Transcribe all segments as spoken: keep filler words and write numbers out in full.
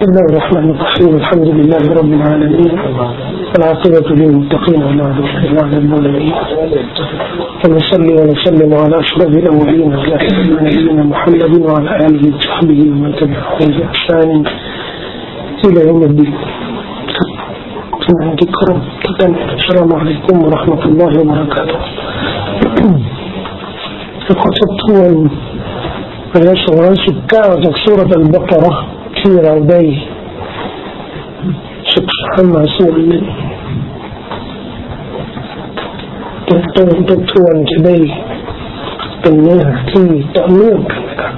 بسم الله الرحمن الرحيم الحمد لله رب العالمين والعاقبة للمتقين ولا عدوان إلا على الظالمين ونصلي ونسلم على أشرف الأولين والآخرين نبينا محمد وعلى آله وصحبه ومن تبعهم بإحسان إلى يوم الدين. السلام عليكم ورحمة الله وبركاته. خطبتون آية سورة ستةจากซูเราะห์อัลบะเกาะห์ที่เราได้ศึกษามาส่วนหนึ่งต้นต้นต้นทวนจะได้เป็นเนื้อหาที่ต่อเนื่องกันนะครับ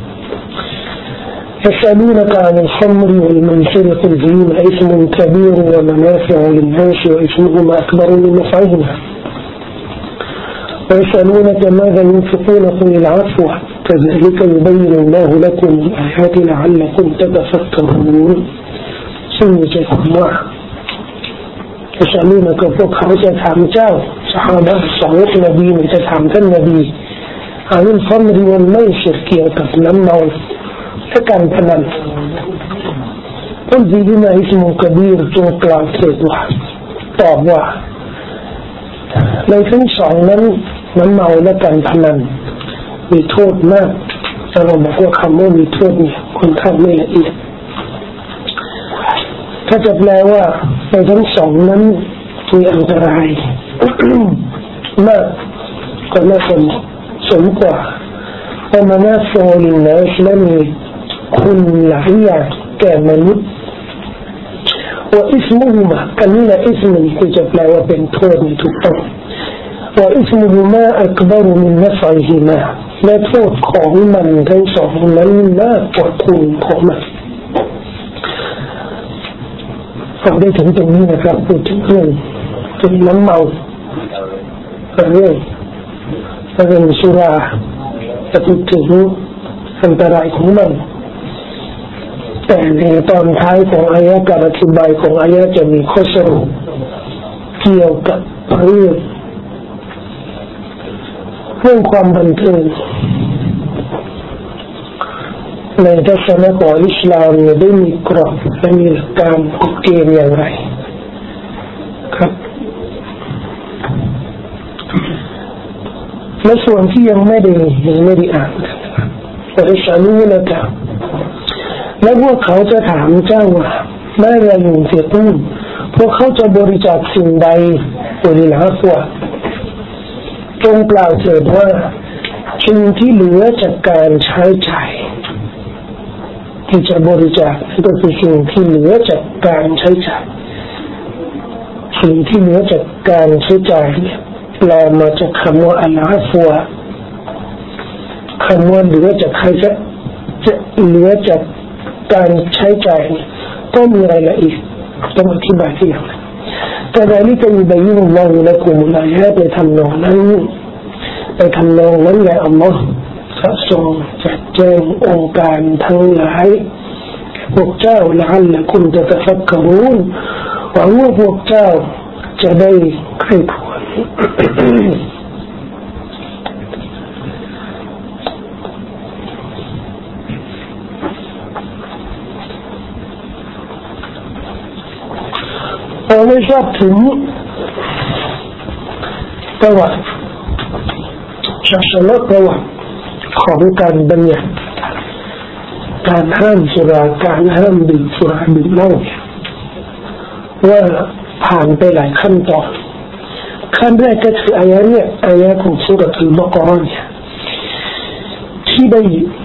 يسألونك عن الخمر والميسر قل فيهما إثم كبير ومنافع للناس وإثمهما أكبر من نفعهما ويسألونك ماذا ينفقون قل العفو كذلك يبين الله لكم الآيات لعلكم تتفكرون سنة الله يسألونك فوق حوجة عمجاو صحابة صحوة نبي متتعمد النبي عن الخمر والميسر كي يتفلموا لكن فنان قل فيهما اسم كبير توقع سيدوح طابوح لكن صعنا من معه لكن فنانมีโทษมากแต่เราบอกว่าคำว่ามีโทษเนี่ยค่อนข้างไม่ละเอียดถ้าจะแปลว่าในทั้งสองนั้นมีอันตรายมากก็น่าสนสนกว่าเพราะมันน่าโฟลินนะและมีคุณหลายอย่างแก่มนุษย์ว่าอิสมุฮุมะอันนี้แหละอิสมุที่จะแปลว่าเป็นโทษถูกต้องว่าอิสมุฮุมะอักบารุมินนัฟอิฮิมาและโทษของมันทั้งสองนั้นมากกว่าคุณของมันเราได้ถึงตรงนี้นะครับพูดถึงเรื่องถึงน้ำเมาเรื่องเรื่องสุราจะพูดถึงอันตรายของมันแต่ในตอนท้ายของอายะห์การอธิบายของอายะห์จะมีข้อสรุปเกี่ยวกับเรื่องเรื่องความบันเทิงในทัศนะของอิสลามได้มีกรอบและมีหลักการกฎเกณฑ์อย่างไรครับและส่วนที่ยังไม่ได้ยังไม่ได้อ่านกันนะครับแต่อิสลามนี่นะครับและพวกเขาจะถามเจ้าว่าเมื่อไรอยู่เสียตุ้มพวกเขาจะบริจาคสิ่งใดตัวนี้นะพวกจงกล่าวเถิดว่าสิ่งที่เหลือจากการใช้จ่ายที่จะบริจาคก็คือสิ่งที่เหลือจากการใช้จ่ายสิ่งที่เหลือจากการใช้จ่ายเนี่ยแปลมาจากคำว่าอัลอาฟัวคำว่าเหลือจากใครจะจะเหลือจากการใช้จ่ายก็มีรายละเอียดต้องอธิบายที่อย่างไรแต่ในนี้จะมีใบยื่นมองและกลุ่มอะไรให้ไปทำนองนั้นไปทำนองนั้นแหละอัลลอฮฺจะทรงจัดแจงองค์การทั้งหลายพวกเจ้าละอัลละกุมจะตะฟักกะรูนหวังว่าพวกเจ้าจะได้ใคร่ครวญเราไม่ทราบถึงประวัติศาสนาประวัติของการบัญญัติการห้ามสุราการห้ามดื่มสุราดื่มเหล้าว่าผ่านไปหลายขั้นตอนขั้นแรกก็คืออายะเนี่ยอายะของซูเราะห์อัลบะเกาะห์เนี่ยที่ได้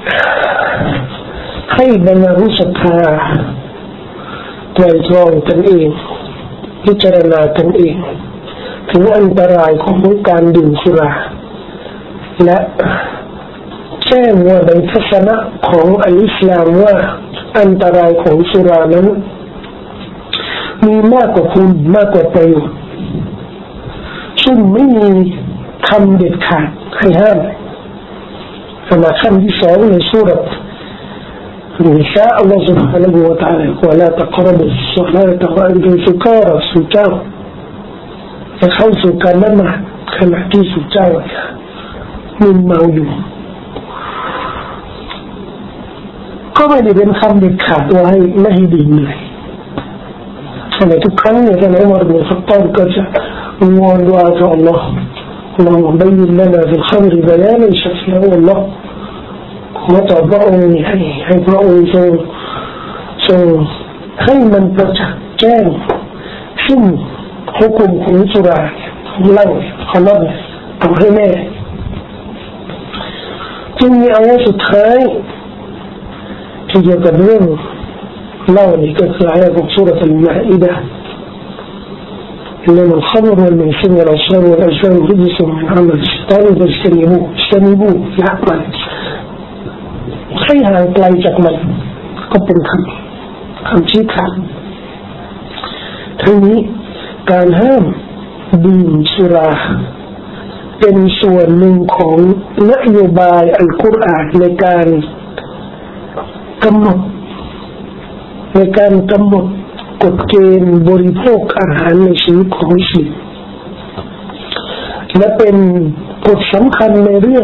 ให้บรรดาผู้ศรัทธาไตร่ตรองกันเองพิจารณากันเองถึงอันตรายของการดื่มสุราและแจ้งว่าในทัศนะของอัลอิสลามว่าอันตรายของสุรานั้นมีมากกว่าคุณมากกว่าประโยชน์ซึ่งไม่มีคำเด็ดขาดให้ห้ามขณะขั้นที่สองในซูเราะห์النساء الله سبحانه وتعالى ولا تقربوا الصلاة وأنتم سكارى سكارى يخلص كلمة خلعتي سكارى من موجود ก็ไม่ได้เป็นคำเด็ดขาดว่าให้ไม่ให้ดื่มเลยในทุกครั้งเนี่ยท่านอุมัร บิน ค็อฏฏอบก็จะวอนดุอาต่อ Allah اللهم بين لنا في الخمر بيانا شفيا والله มาต่อพระองค์ให้ให้พระองค์ทรงทรงให้มันประจักษ์แจ้งซึ่งหุกมของสุราของเหล้าของนั่นทำให้แน่จึงมีอายะสุดท้ายที่เกี่ยวกับเรื่องเหล้านี่ก็คืออายะของสุราอัลมาอิดะห์إنما الخمر والميسر والأنصاب والأزلام رجس من عمل الشيطان فاجتنبوه اجتنبوه لاมันให้ห่างไกลจากมันก็เป็นคำคำชี้ขาดทั้งนี้การห้ามดื่มสุราเป็นส่วนหนึ่งของนโยบายอัลกุรอานในการกำหนดในการกำหนดกฎเกณฑ์บริโภคอาหารในชีวิตของมุสลิมและเป็นกฎสำคัญในเรื่อง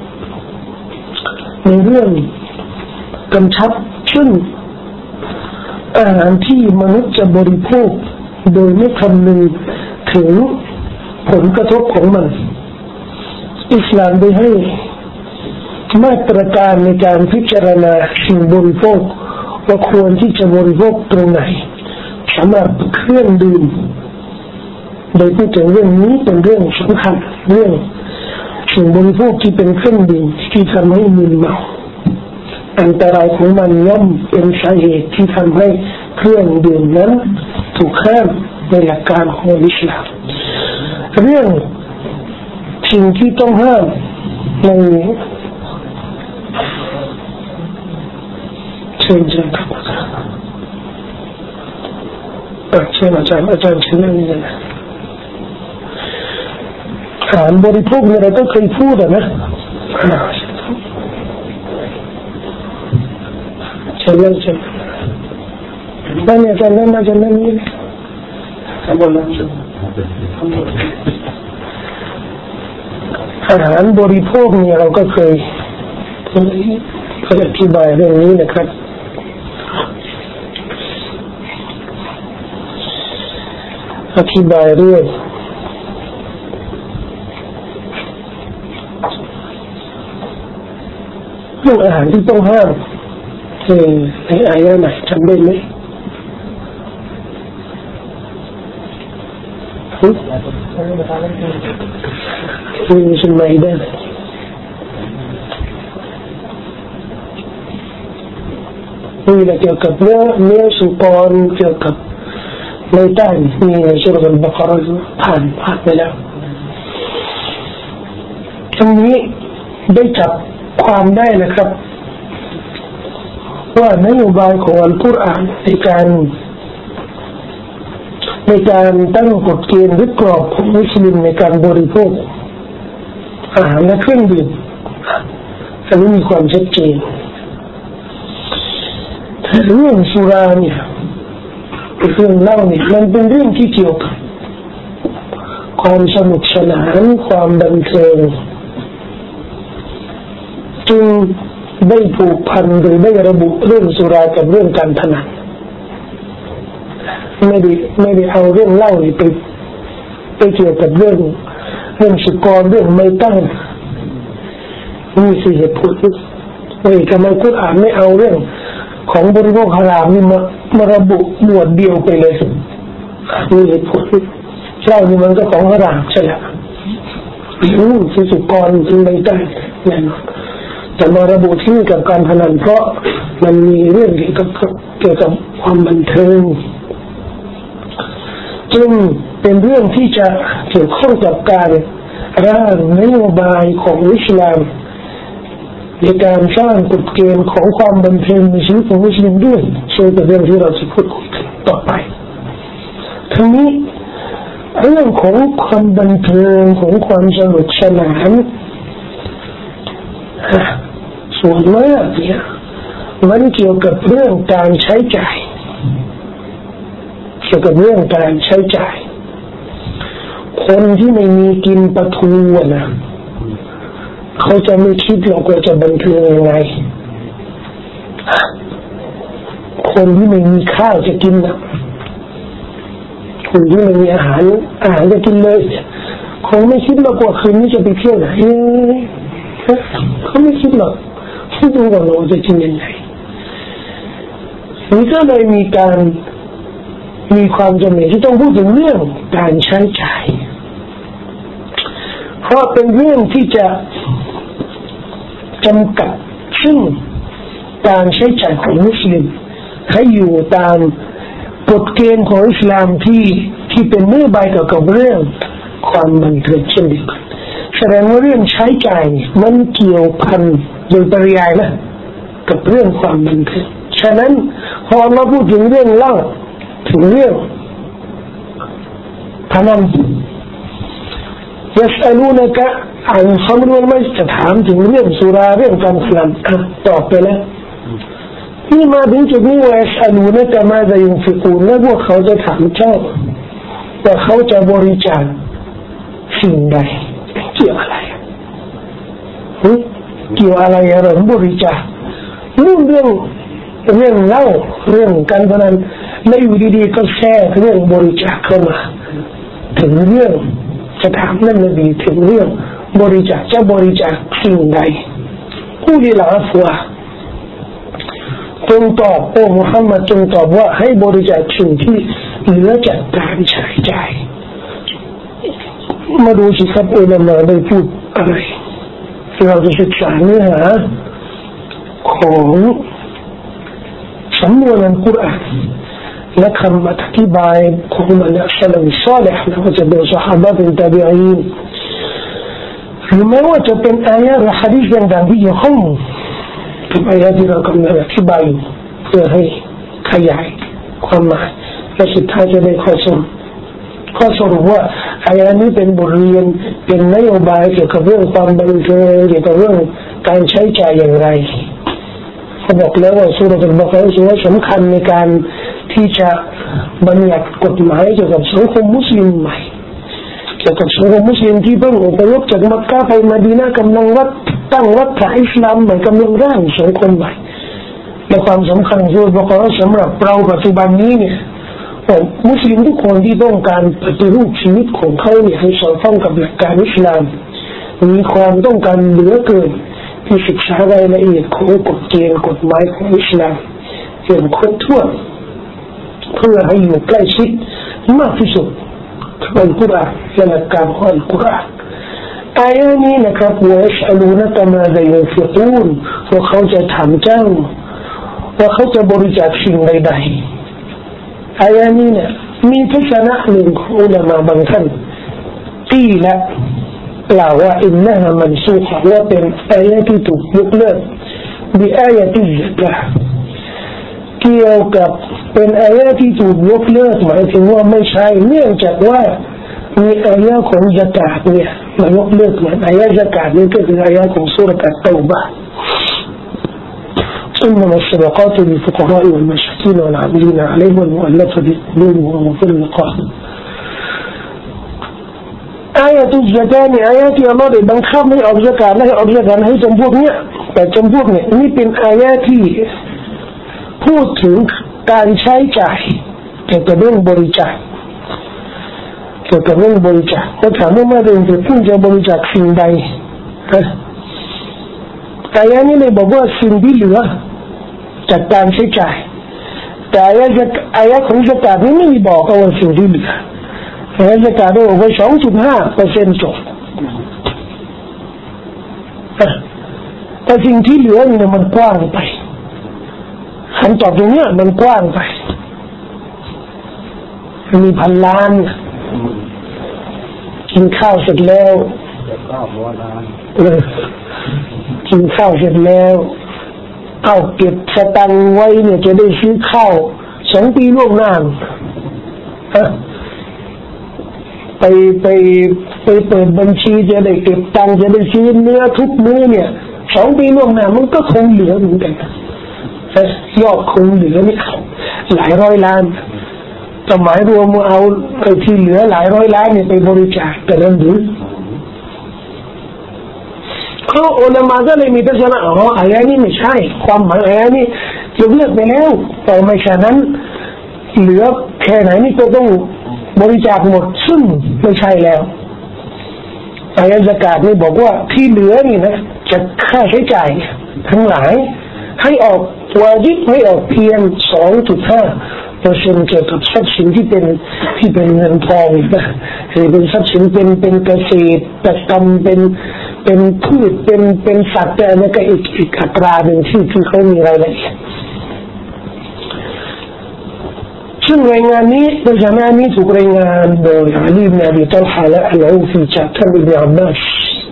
ในเรื่องกำชับซึ่งอาหารที่มนุษย์จะบริโภคโดยไม่คำนึงถึงผลกระทบของมันอิสลามได้ให้มาตรการในการพิจารณาสิ่งบริโภคว่าควรที่จะบริโภคตรงไหนสำหรับเครื่องดื่มโดยพูดถึงเรื่องนี้เป็นเรื่องสำคัญเรื่องสิ่งบริโภคที่เป็นเครื่องดื่มที่ทำให้มึนเมาอันตรายของมันย่อมเป็นสาเหตุที่ทำให้เครื่องดื่มนั้นถูกห้ามในหลักการของอิสลามเรื่องสิ่งที่ต้องห้ามในเชิญเชิญครับเชิญอาจารย์อาจารย์เชิญเรื่องนี้นะอาหารบริโภคเนี่ยเราก็เคยพูดนะเชิญเรื่องเชิญนั่นเนี่ยอาจารย์นั่นอาจารย์นั่นนี่ทำบนนั้นอาหารบริโภคเนี่ยเราก็เคยเคยอธิบายเรื่องนี้นะครับอธิบายเรื่องเรื่องอาหารที่ต้องห้ามในอายะไหนจำได้ไหมคือสุนัยได้นี่แหละเกี่ยวกับเนื้อเนื้อสุกรเกี่ยวกับในใต้มีในสุรษะอัลบะเกาะเราผ่านผ่านไปแล้วทั้งนี้ได้จับความได้นะครับว่านโยบายของอัลกุรอานในการในการตั้งกฎเกณฑ์หรือกรอบของมุสลิมในการบริโภคอาหารและเครื่องดื่มอันนี้มีความชัดเจนแต่เรื่องสุราเนี่ยเรื่องเหล้าเนี่ยมันเป็นเรื่องที่เกี่ยวกับความสนุกสนานความบันเทิงจึงได้ผูกพันหรือได้ระบุเรื่องสุรากับเรื่องการพนันไม่ได้ไม่ได้เอาเรื่องเหล้าไปไปเกี่ยวกับเรื่องเรื่องสุกรเรื่องไม่ตั้งนี่สิเหตุผลว่าทำไมกุรอานไม่เอาเรื่องของบริโภคฮารามนี่มามาระบุหมวดเดียวไปเลยมีเหตุผลเหล้านี่มันก็ของฮารามใช่ไหมอืมคือสุกรคือไม่ตั้งแน่นอนแต่มาระบุที่กับการพนันเพราะมันมีเรื่องเกี่ยวกับเกี่ยวกับความบันเทิงจึงเป็นเรื่องที่จะเกี่ยวข้องกับการร่างนโยบายของอิสลามในการสร้างกฎเกณฑ์ของความบันเทิงในชีวิตของมุสลิมด้วยเช่นเรื่องที่เราจะพูดคุยกันต่อไปทั้งนี้เรื่องของความบันเทิงของความสนุกสนานส่วนมากเนี่ยมันเกี่ยวกับเรื่องการใช้จ่ายเกี่ยวกับเรื่องการใช้จ่ายคนที่ไม่มีกินปลาทูนะเขาจะไม่คิดหรอกว่าจะบันเทิงยังไงคนที่ไม่มีข้าวจะกินนะคนที่ไม่มีอาหารอาหารจะกินเลยคงไม่คิดหรอกว่าคืนนี้จะไปเที่ยวไหนเขาไม่คิดหรอกคิดว่าเราจะกินยังไงนี่ก็เลยมีการมีความจำเป็นที่ต้องพูดถึงเรื่องการใช้จ่ายเพราะเป็นเรื่องที่จะจำกัดซึ่งการใช้จ่ายของมุสลิมให้อยู่ตามกฎเกณฑ์ของอิสลามที่ที่เป็นนโยบายเกี่ยวกับเรื่องความบันเทิงเช่นเดียวกันแสดงว่าเรื่องใช้จ่ายมันเกี่ยวพันโดยปริยายนะกับเรื่องความบันเทิงฉะนั้นพอเราพูดถึงเรื่องเหล้าถึงเรื่องพนันيسألونك عن الخمر والميسر จะถามถึงเรื่องสุราเรื่องการพนันตอบไปแล้วนี่มาถึงจุดนี้ว่า يسألونك ماذا ينفقون แล้วพวกเขาจะถามเจ้าว่าเขาจะบริจาคสิ่งใดเกี่ยวอะไรเกี่ยวอะไรอะไรบริจาคเรื่องเรื่องเรื่องเล่าเรื่องการพนันแล้วอยู่ดีๆก็แทรกเรื่องบริจาคเข้ามาถึงเรื่องจะถามนั่นนบีถึงเรื่องบริจาคจะบริจาคสิ่งใดผู้ที่ละฟัวจงตอบโอ้มุฮัมมัดจงตอบว่าให้บริจาคสิ่งที่เหลือจากการใช้จ่ายมาดูสิครับอุลามะได้พูดอะไรเราจะศึกษาเนื้อหาของสำนวนอัลกุรอานและคำอธิบายของมันอัสลัมซอลิห์และจะเป็นซอฮาบะห์เป็นตาบีอีนหรือแม้ว่าจะเป็นอายะห์และหะดีษต่างๆที่เกี่ยวข้องกับอายะห์ที่เรากำลังอธิบายเพื่อให้ขยายความหมายและสุดท้ายจะได้ข้อสรุปข้อสรุปว่าอายะห์นี้เป็นบทเรียนเป็นนโยบายเกี่ยวกับเรื่องความบันเทิงเกี่ยวกับเรื่องการใช้จ่ายอย่างไรเขาบอกแล้วว่าซูเราะตุลบะเกาะฮ์เป็นสำคัญในการที่จะบัญญัติกฎหมายเกี่ยวกับสังคมมุสลิมใหม่เกี่ยวกับสังคมมุสลิมที่เพิ่งอพยพจากมักกะฮ์ไปมะดีนะห์กำลังรัฐตั้งรัฐอิสลามใหม่กำลังร่างสังคมใหม่และความสำคัญซูเราะตุลบะเกาะฮ์สำหรับเราปัจจุบันนี้เนี่ยมุสลิมทุกคนที่ต้องการปฏิรูปชีวิตของเขาเนี่ยให้สอดคล้องกับหลักการอิสลามมีความต้องการเหลือเกินที่ศึกษารายละเอียดของกฎเกณฑ์กฎหมายของอิสลามอย่างครบถ้วนเพื่อให้อยู่ใกล้ชิดมากที่สุดกับอัลกุรอานและหลักการของอัลกุรอานอายะนี้นะครับว่าอัสอลูนะกะมาซายุนฟิกูนว่าเขาจะถามเจ้าว่าเขาจะบริจาคสิ่งใดๆอายะนี้เนี่ยมีทัศนะหนึ่งของอุลามะบางท่านตีละกล่าวว่าอินนะฮะมันซูฮะว่าเป็นอายะที่ถูกยกเลิกบิอายะติซะกะเกี่ยวกับเป็นอายะที่ถูกยกเลิกหมายถึงว่าไม่ใช่เนื่องจากว่ามีอายะของซะกาตเนี่ยมายกเลิกเหมือนอายะซะกาตนี่ก็คืออายะของซูเราะห์อัตเตาบะห์إنما الصدقات للفقراء والمساكين والعاملين عليهم والمؤلفة قلوبهم وفي الرقابอายะตุซะกาตนี่อายะที่อัลเลาะห์ได้บังคับให้ออกซะกาตและให้ออกซะกาตให้จำพวกเนี้ยแต่จำพวกเนี้ยนี่เป็นอายะที่พูดถึงการใช้จ่ายเกี่ยวกับเรื่องบริจาคเกี่ยวกับเรื่องบริจาคเขาถามว่าเมื่อเดือนจะพุ่งจะบริจาคสิ่งใดอายะนี้เลยบอกว่าสิ่งที่เหลือจากการใช้จ่ายแต่อายะจะอายะของซะกาตนี่ไม่บอกว่าสิ่งที่เหลืออายะซะกาตบอกว่า สองจุดห้าเปอร์เซ็นต์ จบแต่สิ่งที่เหลือนี่มันกว้างไปคำตอบตรงนี้มันกว้างไปมีพันล้านกินข้าวเสร็จแล้วกินข้าวเสร็จแล้วเอาเก็บสตังค์ไว้เนี่ยจะได้ซื้อข้าวสองปีล่วงหน้าไปไปไปเปิดบัญชีจะได้เก็บตังค์จะได้ซื้อเนื้อทุกมื้อเนี่ยสองปีล่วงหน้ามันก็คงเหลือเหมือนกันยอดคงเหลือนี่หลายร้อยล้านจะหมายรวมเอาไอ้ที่เหลือหลายร้อยล้านเนี่ยไปบริจาคแต่นั้นหรือเขาอุลามะก็เลยมีทัศนะอ๋ออายะนี้ไม่ใช่ความหมายอายะนี้ยกเลิกไปแล้วแต่ไม่ฉะนั้นเหลือแค่ไหนนี่ก็ต้องบริจาคหมดซึ่งไม่ใช่แล้วอายะซะกาตนี่บอกว่าที่เหลือนี่นะจะค่าใช้จ่ายทั้งหลายให้ออกวาญิบให้ออกเพียง สองจุดห้าเปอร์เซ็นต์ เกี่ยวกับทรัพย์สินที่เป็นที่เป็นเงินทองนะหรือเป็นทรัพย์สินเป็นเป็นเกษตรกรรมเป็นเป็นพืชเป็นเป็นสัตว์แต่นั่นก็อีกอีกอัตราหนึ่งที่ที่เขามีรายละเอียดซึ่งรายงานนี้ในจำนวนนี้ถูกรายงานโดยอาลีบินอบีตัลฮะและอัลอูฟีจากท่านอิบนุอับบาส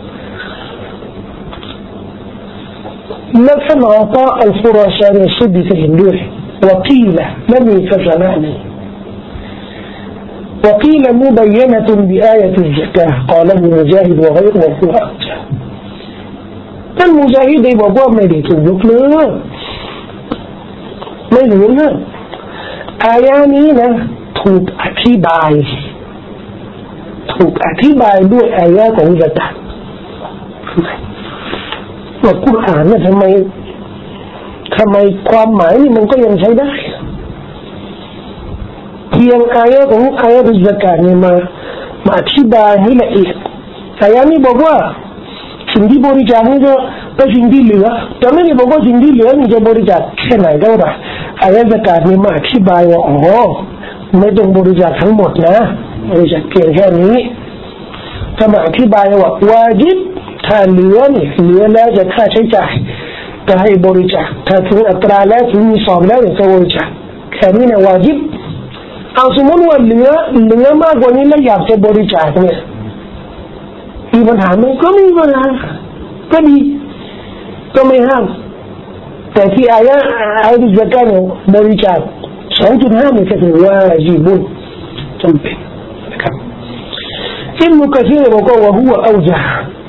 และท่านอัตาอัลฟุราชานีสุดที่เห็นด้วยوقيل لم يتزمعني وقيل مبينة بآية الزكاة قاله مجاهد وغيره وهو أرجح المجاهد يبقى ما يتوقف له ما يقولอายะนี้นะถูกอธิบายถูกอธิบายด้วยอายะของซะกาตว่ากุรอานเนี่ยทำไมทำไมความหมายนี่มันก็ยังใช้ได้เพียงอายะของอายะซะกาตนี่มามาอธิบายให้ละเอียดอายะนี้บอกว่าสิ่งที่บริจาคนี่ก็เป็นสิ่งที่เหลือแต่ไม่ได้บอกว่าสิ่งที่เหลือนี่จะบริจาคแค่ไหนเท่าไหร่อายะซะกาตนี่มาอธิบายว่าอ๋อไม่ต้องบริจาคทั้งหมดนะบริจาคเพียงแค่นี้ถ้ามาอธิบายว่าวาญิบถ้าเหลือนี่เหลือแล้วจะค่าใช้จ่ายจะให้บริจาคถ้าถึงอัตราแล้วถึงมีสอบแล้วจะบริจาคแค่นี้นะวาญิบเอาสมมติว่าเหลือเหลือมากกว่านี้แล้วอยากจะบริจาคเนี่ยมีปัญหาไหมก็ไม่มีปัญหาก็ดีก็ไม่ห้ามแต่ที่อายะอายะซะกาตบริจาค สองจุดห้า นี่ก็ถือว่าจีบุญจำเป็นนะครับอิบนุกะซีรบอกว่าว่าหัวเอาจะ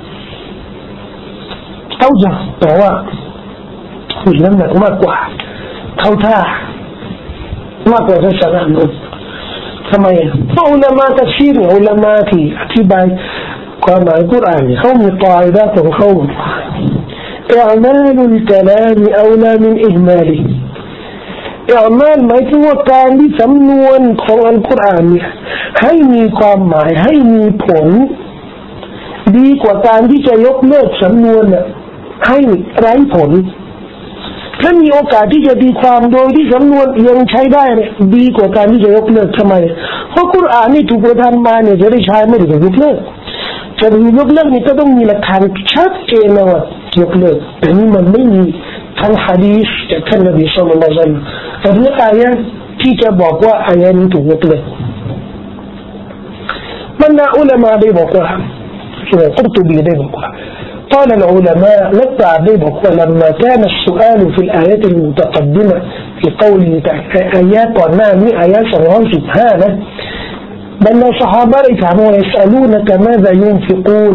เอาจะแต่ว่ามีน้ำหนักมากกว่าเข้าท่ามากกว่าที่สามคนทำไมเพราะอุลามะตัฟซีรอุลามะที่อธิบายความหมายกุรอานเขามีกฎิกาของเขาإعمال الكلام أولى من إهماله إعمال หมายถึงว่าการที่สำนวนของอัลกุรอานเนี่ยให้มีความหมายให้มีผลดีกว่าการที่จะยกเลิกสำนวนน่ะให้ไร้ผลถ้ามีโอกาสที่จะตีความโดยที่สำนวนยังใช้ได้เนี่ยดีกว่าการที่จะยกเลิกทำไมเพราะกุรอานนี่ถูกประทานมาเนี่ยจะได้ใช้ไม่ได้ยกเลิกจะยกเลิกนี่ก็ต้องมีหลักฐานชัดเจนนะว่ายกเลิกแต่นี่มันไม่มีทั้งหะดีษจากท่านนบีศ็อลลัลลอฮุอะลัยฮิวะซัลลัมแต่เรื่องอายะที่จะบอกว่าอายะนี้ถูกยกเลิกบรรดาอุลามะได้บอกว่ากุรตุบีได้บอกว่าقال العلماء نتبع ذلك ولما كان السؤال في الآيات المتقدمة في قوله تعالى آيات ونعم آيات سبعون سبحانه بل الصحابة يفهمون يسألونك ماذا ينفقون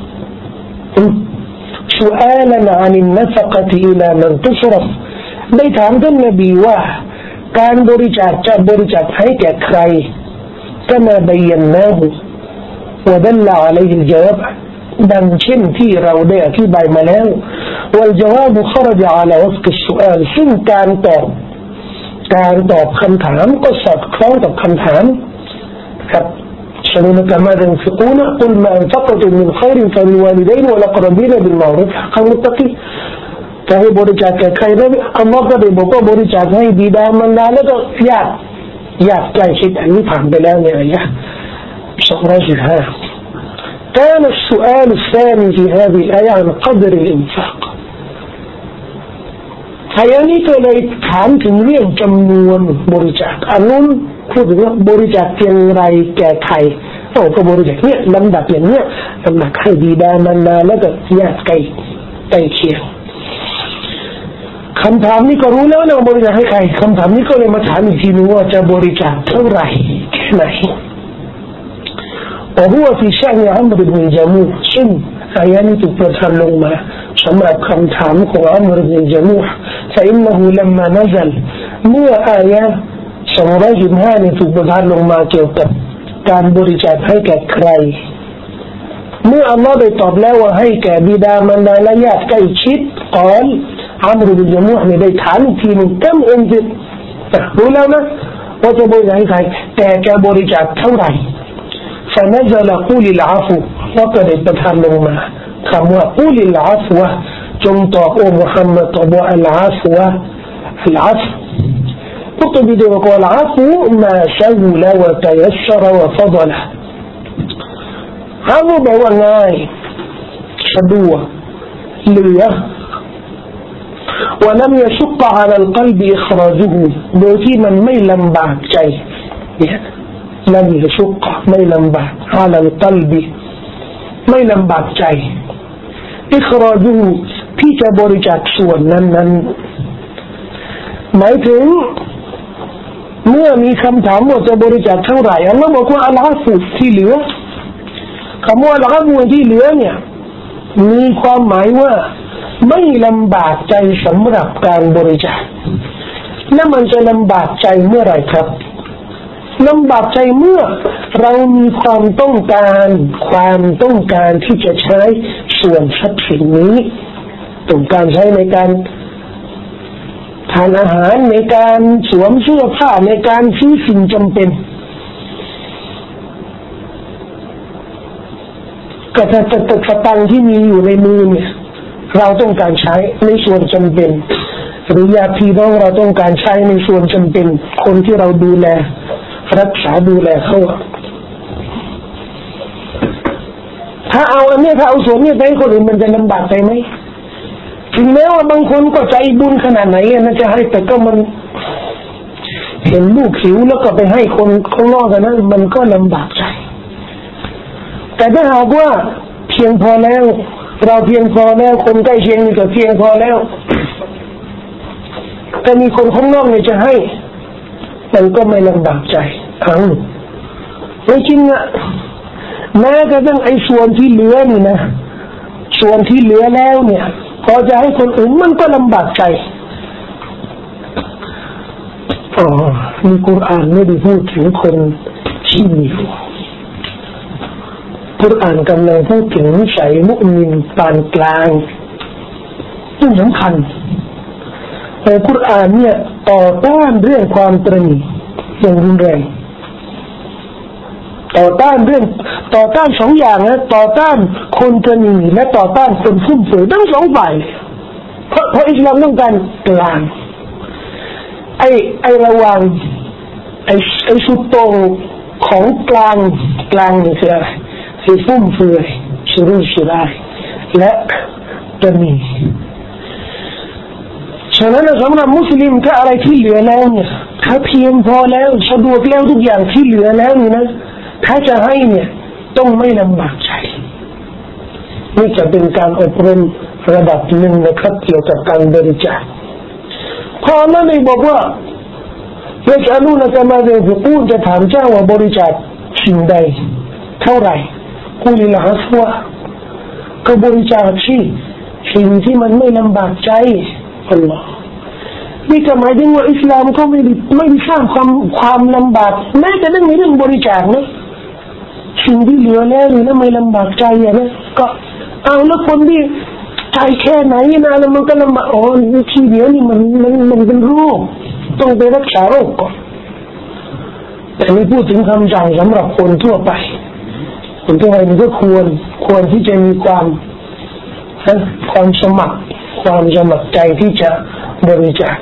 سؤالا عن النفقة إلى من تصرفได้ถามท่านนบีว่าการบริจาคจะบริจาคให้แก่ใครก็มาบรรยายนะฮูวะดัลล عليه الجوابดังเช่นที่เราได้อธิบายมาแล้วوالجواب خرج على وفق السؤال ซึ่งการตอบการตอบคำถามก็สอดคล้องกับคำถามครับيسألونك ماذا ينفقون قل ما أنفقتم من خير فللوالدين والأقربين بالمعروف حقا متقي จะให้บริจาคแก่ใครได้อัลลอฮ์ก็ได้บอกว่าบริจาคให้บิดามารดาแล้วก็ญาติญาติใกล้ชิดอันนี้ผ่านไปแล้วในอายะห์สองร้อยสิบห้าكان السؤال الثاني في هذه الآية عن قدر الإنفاق อายะนี้ก็เลยถามถึงเรื่องจำนวนบริจาคอันนู้นพูดถึงว่าบริจาคเพียงไรแก่ใครโอ้ก็บริจาคเนี่ยลำดับอย่างเนี้ยลำดับให้บิดามารดาแล้วก็ญาติใกล้ใกล้เคียงคำถามนี้ก็รู้แล้วนะว่าบริจาคให้ใครคำถามนี้ก็เลยมาถามอีกทีนึงว่าจะบริจาคเท่าไหร่แค่ไหนوهو في شأن عمرو بن الجموح ซึ่งอายะนี้ถูกประทานลงมาสำหรับคำถามของอัมรบินจมูฮ فإنه لما نزل เมื่ออายะสองร้อยสิบห้านี้ถูกประทานลงมาเกี่ยวกับการบริจาคให้แก่ใครเมื่ออัลลอฮ์ได้ตอบแล้วว่าให้แก่บิดามารดาและญาติใกล้ชิดก่อนอัมรุบินยะมุฮ์เนี่ยได้ถามอีกทีหนึ่งกัมอุนซิรู้แล้วนะว่าจะบริจาคให้ใครแต่จะบริจาคเท่าไหร่فنزل قول العفو แล้วก็ได้ประทานลงมาคำว่า قول العفو จงตอบโอ้มุฮัมมัดตอบว่าอัลอาฟวะอัลอาฟกุตบีได้บอกว่าอัลอาฟมาชัวลวะตยัชรวะฟัดละอาฟแปลว่าง่ายสะดวกเหลือ ولم يشق على القلب إخراجه โดยที่มันไม่ลำบากใจเนี่ยلم يشقไม่ลำบาก على القلب ไม่ลำบากใจ إخراجه ที่จะบริจาคส่วนนั้นนั้นหมายถึงเมื่อมีคำถามว่าจะบริจาคเท่าไหร่อัลลอฮ์บอกว่าอัลอาฟูที่เหลือคำว่าอัลอาฟูที่เหลือเนี่ยมีความหมายว่าไม่ลำบากใจสำหรับการบริจาคและมันจะลำบากใจเมื่อไหร่ครับลำบากใจเมื่อเรามีความต้องการความต้องการที่จะใช้ส่วนทรัพย์สินนี้ต้องการใช้ในการทานอาหารในการสวมเสื้อผ้าในการซื้อสิ่งจำเป็นกระตักกระตังที่มีอยู่ในมือเนี่ยเราต้องการใช้ในส่วนจำเป็นหรือญาติพี่น้องเราต้องการใช้ในส่วนจำเป็นคนที่เราดูแลรักษาดูแลเขาถ้าเอาอันนี้ถ้าเอาส่วนนี้ไปให้คนอื่นมันจะลำบากใจไหมถึงแม้ว่าบางคนก็ใจบุญขนาดไหนนะจะให้แต่ก็มันเห็นลูกหิวแล้วก็ไปให้คนข้างนอกกันนั้นมันก็ลำบากใจแต่ถ้าหากว่าเพียงพอแล้วเราเพียงพอแล้วคนใกล้เคียงนี่ก็เพียงพอแล้วแต่มีคนข้างนอกเนี่ยจะให้มันก็ไม่ลำบากใจอ้าวไม่จริงอะแม้กระทั่งไอ้ส่วนที่เหลือนี่นะส่วนที่เหลือแล้วเนี่ยพอจะให้คนอื่นมันก็ลำบากใจอ๋อมีกุรอานไม่ได้พูดถึงคนที่มีกุรอานกำลังพูดถึงนิสัยมุมินปานกลางซึ่งสำคัญแต่กุรอานเนี่ยต่อต้านเรื่องความตระหนี่อย่างรุนแรงต่อต้านเรื่องต่อต้านสองอย่างนะต่อต้านคนตระหนี่และต่อต้านคนฟุ่มเฟือยทั้งสองฝ่ายเพราะเพราะอิสลามต้องการกลางไอ้ไอ้ระหว่างไอ้ไอ้สุดโต่งของกลางกลางนี่คืออะไรคือฟุ่มเฟือยสุรุ่ยสุร่ายและตระหนี่ฉะนั้นสำหรับมุสลิมถ้าอะไรที่เหลือแล้วเนี่ยถ้าเพียงพอแล้วสะดวกแล้วทุกอย่างที่เหลือแล้วนี่นะถ้าจะให้เนี่ยต้องไม่ลำบากใจนี่จะเป็นการอบรมระดับหนึ่งนะครับเกี่ยวกับการบริจาคพอแล้วเลยบอกว่าเยจะรู้นะจะมาเรียนพูดจะถามเจ้าว่าบริจาคสิ่งใดเท่าไหร่กุลิลาฟัวก็บริจาคที่สิ่งที่มันไม่ลำบากใจอัลลอฮ์นี่ก็หมายถึงว่าอิสลามก็ไม่ได้ไม่ได้สร้างความความลำบากแม้แต่เรื่องนี้เรื่องบริจาคนะสิ่งที่เหลือแล้วนี่นะไม่ลำบากใจอ่ะนะก็เอาแล้วคนที่ใจแค่ไหนนะแล้วมันก็ลำบากอ๋อที่เดียวนี่มันมันมันเป็นโรคต้องไปรักษาโรคก่อนแต่ไม่พูดถึงคำสั่งสำหรับคนทั่วไปคนทั่วไปมันก็ควรควรที่จะมีความความสมัครความสมัครใจที่จะบริจาค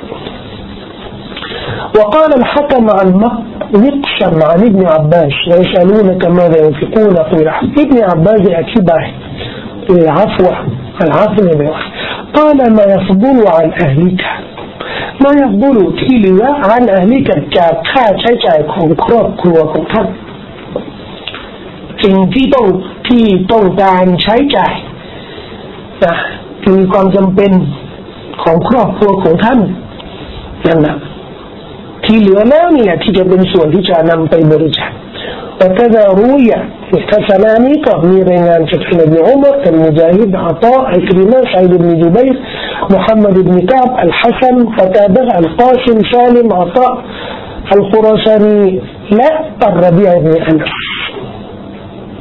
وقال الحكم عن مقسم عن ابن عباس يسألونك ماذا ينفقون قل ابن عباس أكبر العفو العفو قال ما يفضل عن أهلك ما يفضل تيلي عن أهلك จากค่าใช้จ่ายของครอบครัวของท่านสิ่งที่ต้องที่ต้องการใช้จ่ายนะมีความจำเป็นของครอบครัวของท่านนั่นนะที่เหลือแล้วนี่แหละที่จะเป็นส่วนที่จะนำไปบริจาคوكذا روي حسناني كابن رينان شكل بن عمر المجاهد عطاء عكرمة سعيد بن جبير محمد بن كعب الحسن قتادة القاسم سالم عطاء الخراساني لا الربيع بن أنس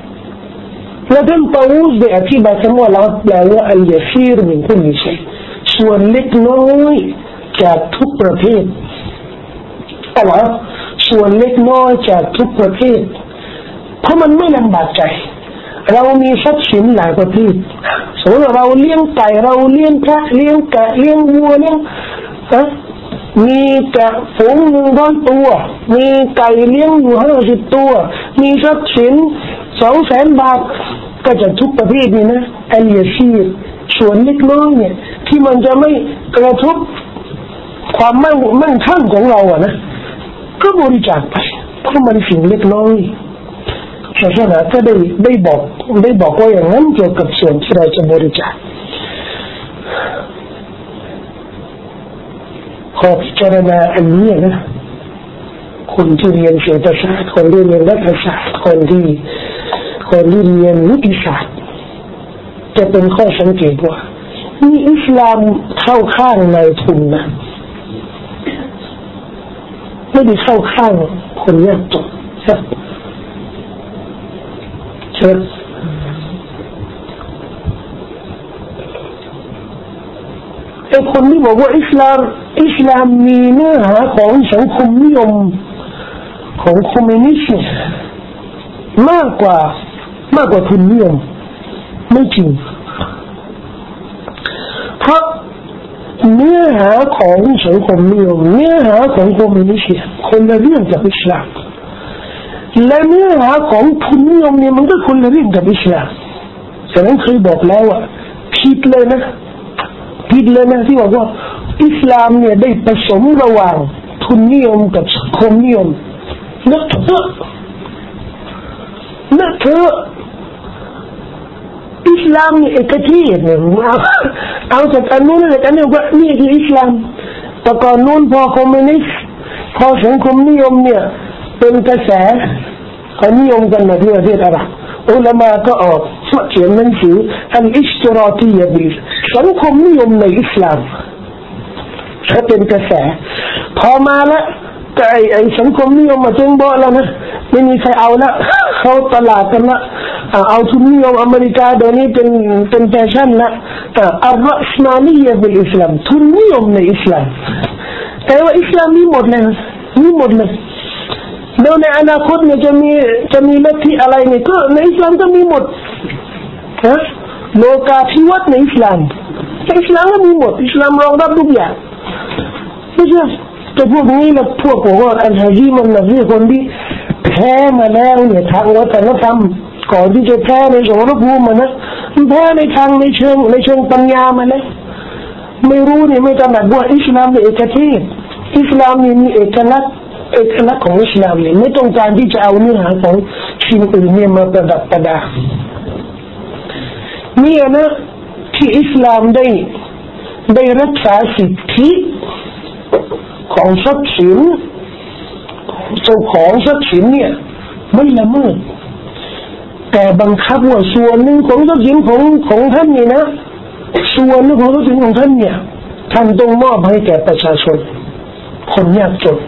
لكن طاووس بأتي بسموه العطل اليسير من كل شيء ส่วนเล็กน้อยจากทุกประเภทอะไรส่วนเล็กน้อยจากทุกประเภทเพราะมันไม่ลำบากใจเรามีทรัพย์สินหลายประเภทสมมติเราเลี้ยงไก่เราเลี้ยงแพะเลี้ยงแกะเลี้ยงวัวเลี้ยงฮะมีแกะฝูงหนึ่งร้อยตัวมีไก่เลี้ยงอยู่ห้าสิบตัวมีทรัพย์สินสองแสนบาทก็จะทุกประเภทนี่นะอัลยาชีรส่วนเล็กน้อยเนี่ยที่มันจะไม่กระทบความมั่นมั่นคงของเราอะนะก็บริจาคไปเพราะมันสิ่งเล็กน้อยศาสนาก็ได้ได้บอกได้บอกว่าอย่างนั้นเกี่ยวกับส่วนที่เราจะบริจาคขอพิจารณาอันนี้นะคนที่เรียนเศรษฐศาสตร์คนที่เรียนรัฐศาสตร์คนที่คนที่เรียนนิติศาสตร์จะเป็นข้อสังเกตว่ามีอิสลามเข้าข้างนายทุนนะไม่ได้เข้าข้างคนยากจนใช่ใช่ไอ้คนที่บอกว่าอิสลามอิสลามมีเนื้อหาของสังคมนิยมของคอมมิวนิสต์มากกว่ามากกว่าทุนนิยมไม่จริงเพราะเนื้อหาของสังคมนิยมเนื้อหาของคอมมิวนิสต์คนละเรื่องกับอิสลามและเนื้อหาของทุนนิยมเนี่ยมันก็คนละเรื่องกับอิสลามฉะนั้นเคยบอกแล้วว่าผิดเลยนะผิดเลยนะที่บอกว่าอิสลามเนี่ยได้ผสมระหว่างทุนนิยมกับสังคมนิยมนักเถอะนักเถอะอิสลามนี่เอกเทศเนี่ยเอาเอาจากอันนู้นจากอันนี้ว่านี่คืออิสลามแต่ก่อนนู้นพอคอมมิวนิสต์พอสังคมนิยมเนี่ยเป็นกระแสเขานิยมกันในประเทศอาหรับอุลามะก็ออกเขียนหนังสืออันอิสติราตียะบิลสังคมนิยมในอิสลามเขาเป็นกระแสพอมาแล้วแต่ไอ้ไอ้สังคมนิยมมาจงบอกแล้วนะไม่มีใครเอาละเขาตลาดกันละเอาทุนนิยมอเมริกาเดี๋ยวนี้เป็นเป็นแฟชั่นละอัลรัสมานียะบิลอิสลามทุนนิยมในอิสลามแต่ว่าอิสลามมีหมดเลยมีหมดเลยแล้วในอนาคตเนี่ยจะมีจะมีลัทธิอะไรเนี่ยก็ในอิสลามก็มีหมดฮะโลกาภิวัตน์ในอิสลามในอิสลามก็มีหมดอิสลามรองรับทุกอย่างไม่ใช่แต่พวกนี้นะพวกพวกอัลฮะจีมันนะที่คนที่แพ้มาแล้วเนี่ยทางวัฒนธรรมก่อนที่จะแพ้ในสมรภูมิมันนะมันแพ้ในทางในเชิงในเชิงปัญญามาแล้วไม่รู้เนี่ยไม่ตระหนักว่าอิสลามเป็นเอกเทศอิสลามนี่มีเอกลักษณ์เอกลักษณ์ของอิสลามเนี่ยไม่ต้องการที่จะเอาเนื้อหาของสิ่งอื่นเนี่ยมาประดับประดาเนี่ยนะที่อิสลามได้ได้รักษาสิทธิของทรัพย์สินเจ้าของทรัพย์สินเนี่ยไม่ละเมิดแต่บังคับว่าส่วนหนึ่งของทรัพย์สินของของท่านนี่นะส่วนหนึ่งของทรัพย์สินของท่านเนี่ยท่านต้องมอบให้แก่ประชาชนคนยากจน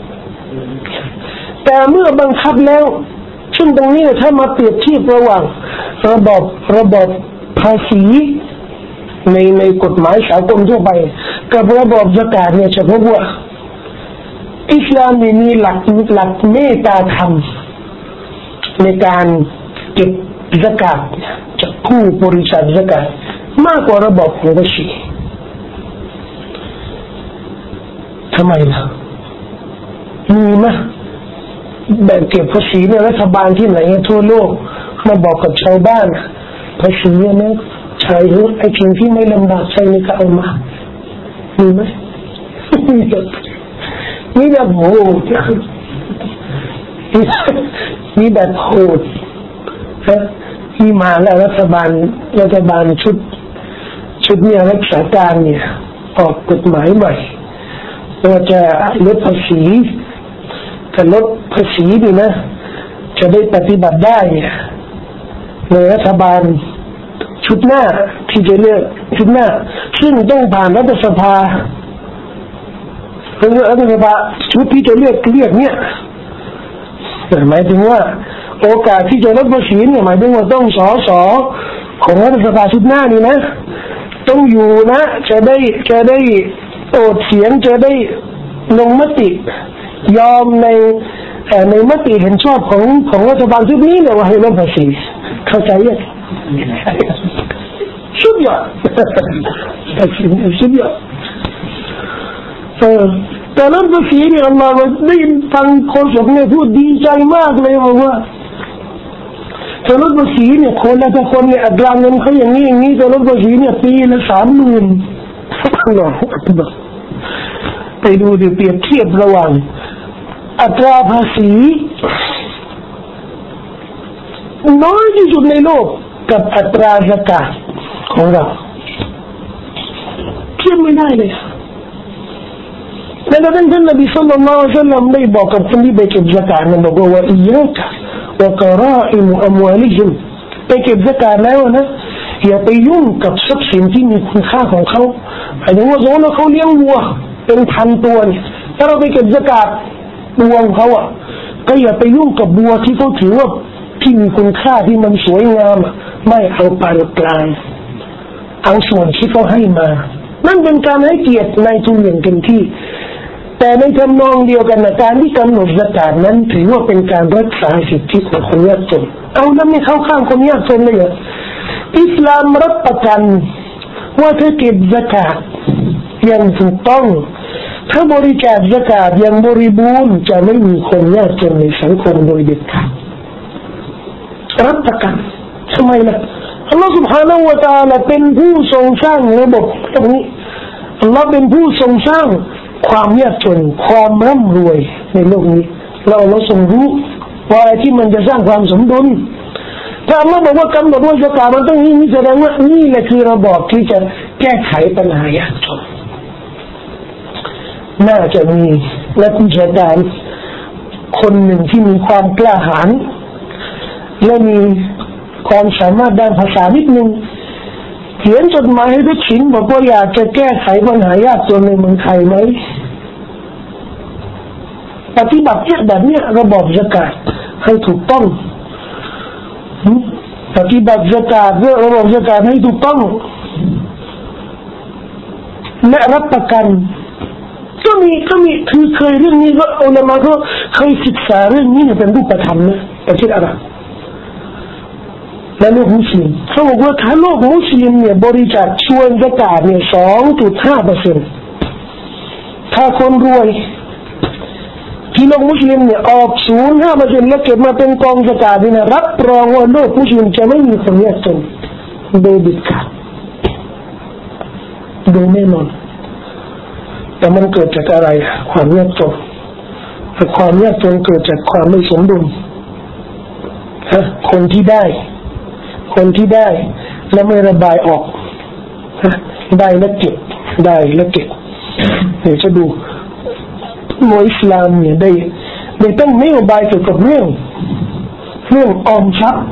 แต่เมื่อบังคับแล้วเช่นตรงนี้ถ้ามาเปรียบเทียบระหว่างระบบระบบภาษีในในกฎหมายสากลทั่วไปกับระบบซะกาตเนี่ยจะพบว่าอิสลามมีหลักหลักเมตตาธรรมในการเก็บซะกาตจากผู้บริจาคซะกาตมากกว่าระบบของภาษีทำไมล่ะมีไหมแบบเก็บภาษีในรัฐบาลที่ไหนทั่วโลกมาบอกกับชาวบ้านภาษีเนี่ยใช้รถไอ้สิ่งที่ไม่ลำบากใจนี่ก็เอามามีไหมมีแบบโหดมีแบบโหดฮะที่มาแล้วรัฐบาลรัฐบาลชุดชุดเนี่ยรักษาการเนี่ยออกกฎหมายใหม่ว่าจะลดภาษีถ้าลดภาษีดีนะจะได้ปฏิบัติได้เนี่ยในรัฐบาลชุดหน้าที่จะเลือกชุดหน้าซึ่งต้องผ่านรัฐสภาคือรัฐสภาชุดที่จะเลือกเลือกเนี่ยหมายถึงว่าโอกาสที่จะลดภาษีเนี่ยหมายถึงว่าต้องสอสอของรัฐสภาชุดหน้านี่นะต้องอยู่นะจะได้จะได้โอดเสียงจะได้ลงมติยอมในในมติเห็นชอบของของรัฐบาลชุดนี้เนี่ยว่าให้ลดภาษีเข้าใจยังสุดยอดตัดสินสุดยอดเออแต่ลดภาษีเนี่ยอัลลอฮฺได้ฟังคนสองเนี่ยพูดดีใจมากเลยว่าแต่ลดภาษีเนี่ยคนละแต่คนเนี่ยอัตราเงินเขาอย่างนี้อย่างนี้แต่ลดภาษีเนี่ยปีละสามหมื่นอัลลอฮฺไปดูดิเปรียบเทียบระหว่างอัตราภาษีน้อยที่สุดในโลกกับอัตราซะกาตของเราเทียบไม่ได้เลยและท่านท่านนบีศ็อลลัลลอฮุอะลัยฮิวะซัลลัมได้บอกกับคนที่ไปเก็บซะกาตนั้นบอกว่าอิยากะวะกะราอิมอัมวาลิฮิมไปเก็บซะกาตแล้วนะอย่าไปยุ่งกับทรัพย์สินที่มีคุณค่าของเขาหมายถึงว่าสมมติว่าเขาเลี้ยงวัวเป็นพันตัวเนี่ยถ้าเราไปเก็บซะกาตวัวเขาอ่ะก็อย่าไปยุ่งกับวัวที่เขาถือว่าที่มีคุณค่าที่มันสวยงามไม่เอาปานกลางเอาส่วนที่เขาให้มานั่นเป็นการให้เกียรตินายทุนอย่างเต็มที่แต่ในทำนองเดียวกันนะการที่กำหนดซะกาตนั้นถือว่าเป็นการรักษาสิทธิของคนยากจนเอาแล้วไม่เข้าข้างคนยากจนเลยเหรออิสลามรับประกันว่าถ้าเก็บซะกาตอย่างถูกต้องถ้าบริจาคซะกาตอย่างบริบูรณ์จะไม่มีคนยากจนในสังคมโดยเด็ดขาดรับประกันทำไมล่ะอัลลอฮฺ سبحانه และ تعالى เป็นผู้ทรงสร้างระบบตรงนี้อัลลอฮฺเป็นผู้ทรงสร้างความยากจนความร่ำรวยในโลกนี้เราเราทรงรู้ว่าที่มันจะสร้างความสมดุลถ้าอัลลอฮฺบอกว่ากำหนดว่าซะกาตมันต้องนี้แสดงว่านี่แหละคือระบบที่จะแก้ไขปัญหายากจนน่าจะมีนักวิชาการคนหนึ่งที่มีความกล้าหาญและมีความสามารถด้านภาษานิดนึงเขียนจดหมายให้ทักษิณบอกว่าอยากจะแก้ไขปัญหายากจนในเมืองไทยไหมปฏิบัติแบบนี้ระบบซะกาตให้ถูกต้องปฏิบัติซะกาตเรื่องระบบซะกาตให้ถูกต้องและรับประกันก็มีก็มีคือเคยเรื่องนี้ก็อุลามะก็เคยศึกษาเรื่องนี้เป็นรูปธรรมนะประเทศอาหรับและโลกมุสลิมเขาบอกว่าถ้าโลกมุสลิมเนี่ยบริจาคส่วนซะกาตเนี่ย สองจุดห้าเปอร์เซ็นต์ ถ้าคนรวยที่โลกมุสลิมเนี่ยออก ศูนย์จุดห้าเปอร์เซ็นต์ แล้วเก็บมาเป็นกองซะกาตเนี่ยรับรองว่าโลกมุสลิมจะไม่มีคนยากจนโดยเด็ดขาดโดยแน่นอนแต่มันเกิดจากอะไรความยากจนความยากจนเกิดจากความไม่สมดุลฮะคนที่ได้คนที่ได้แล้วไม่ระบายออกฮะได้แล้วเก็บได้แล้วเก็บเดี๋ยวจะดูมวยอิสลามเนี่ยได้ได้ตั้งนโยบายเกี่ยวกับเรื่องเรื่องออมทรัพย์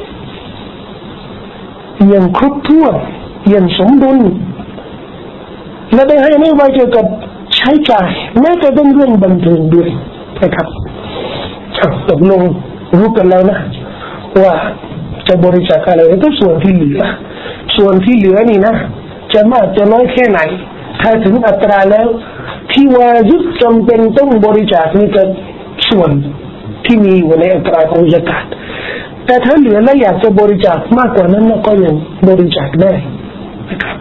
อย่างครบถ้วนอย่างสมดุลและได้ให้นโยบายเกี่ยวกับใช้จ่ายแม้แต่เป็นเรื่องบันเทิงด้วยนะครับตกลงรู้กันแล้วนะว่าจะบริจาคอะไรก็ส่วนที่เหลือส่วนที่เหลือนี่นะจะมากจะน้อยแค่ไหนถ้าถึงอัตราแล้วที่วาญิบจำเป็นต้องบริจาคนี่ก็ส่วนที่มีอยู่ในอัตราของซะกาตแต่ถ้าเหลือแล้วอยากจะบริจาคมากกว่านั้นก็ยังบริจาคได้นะครับ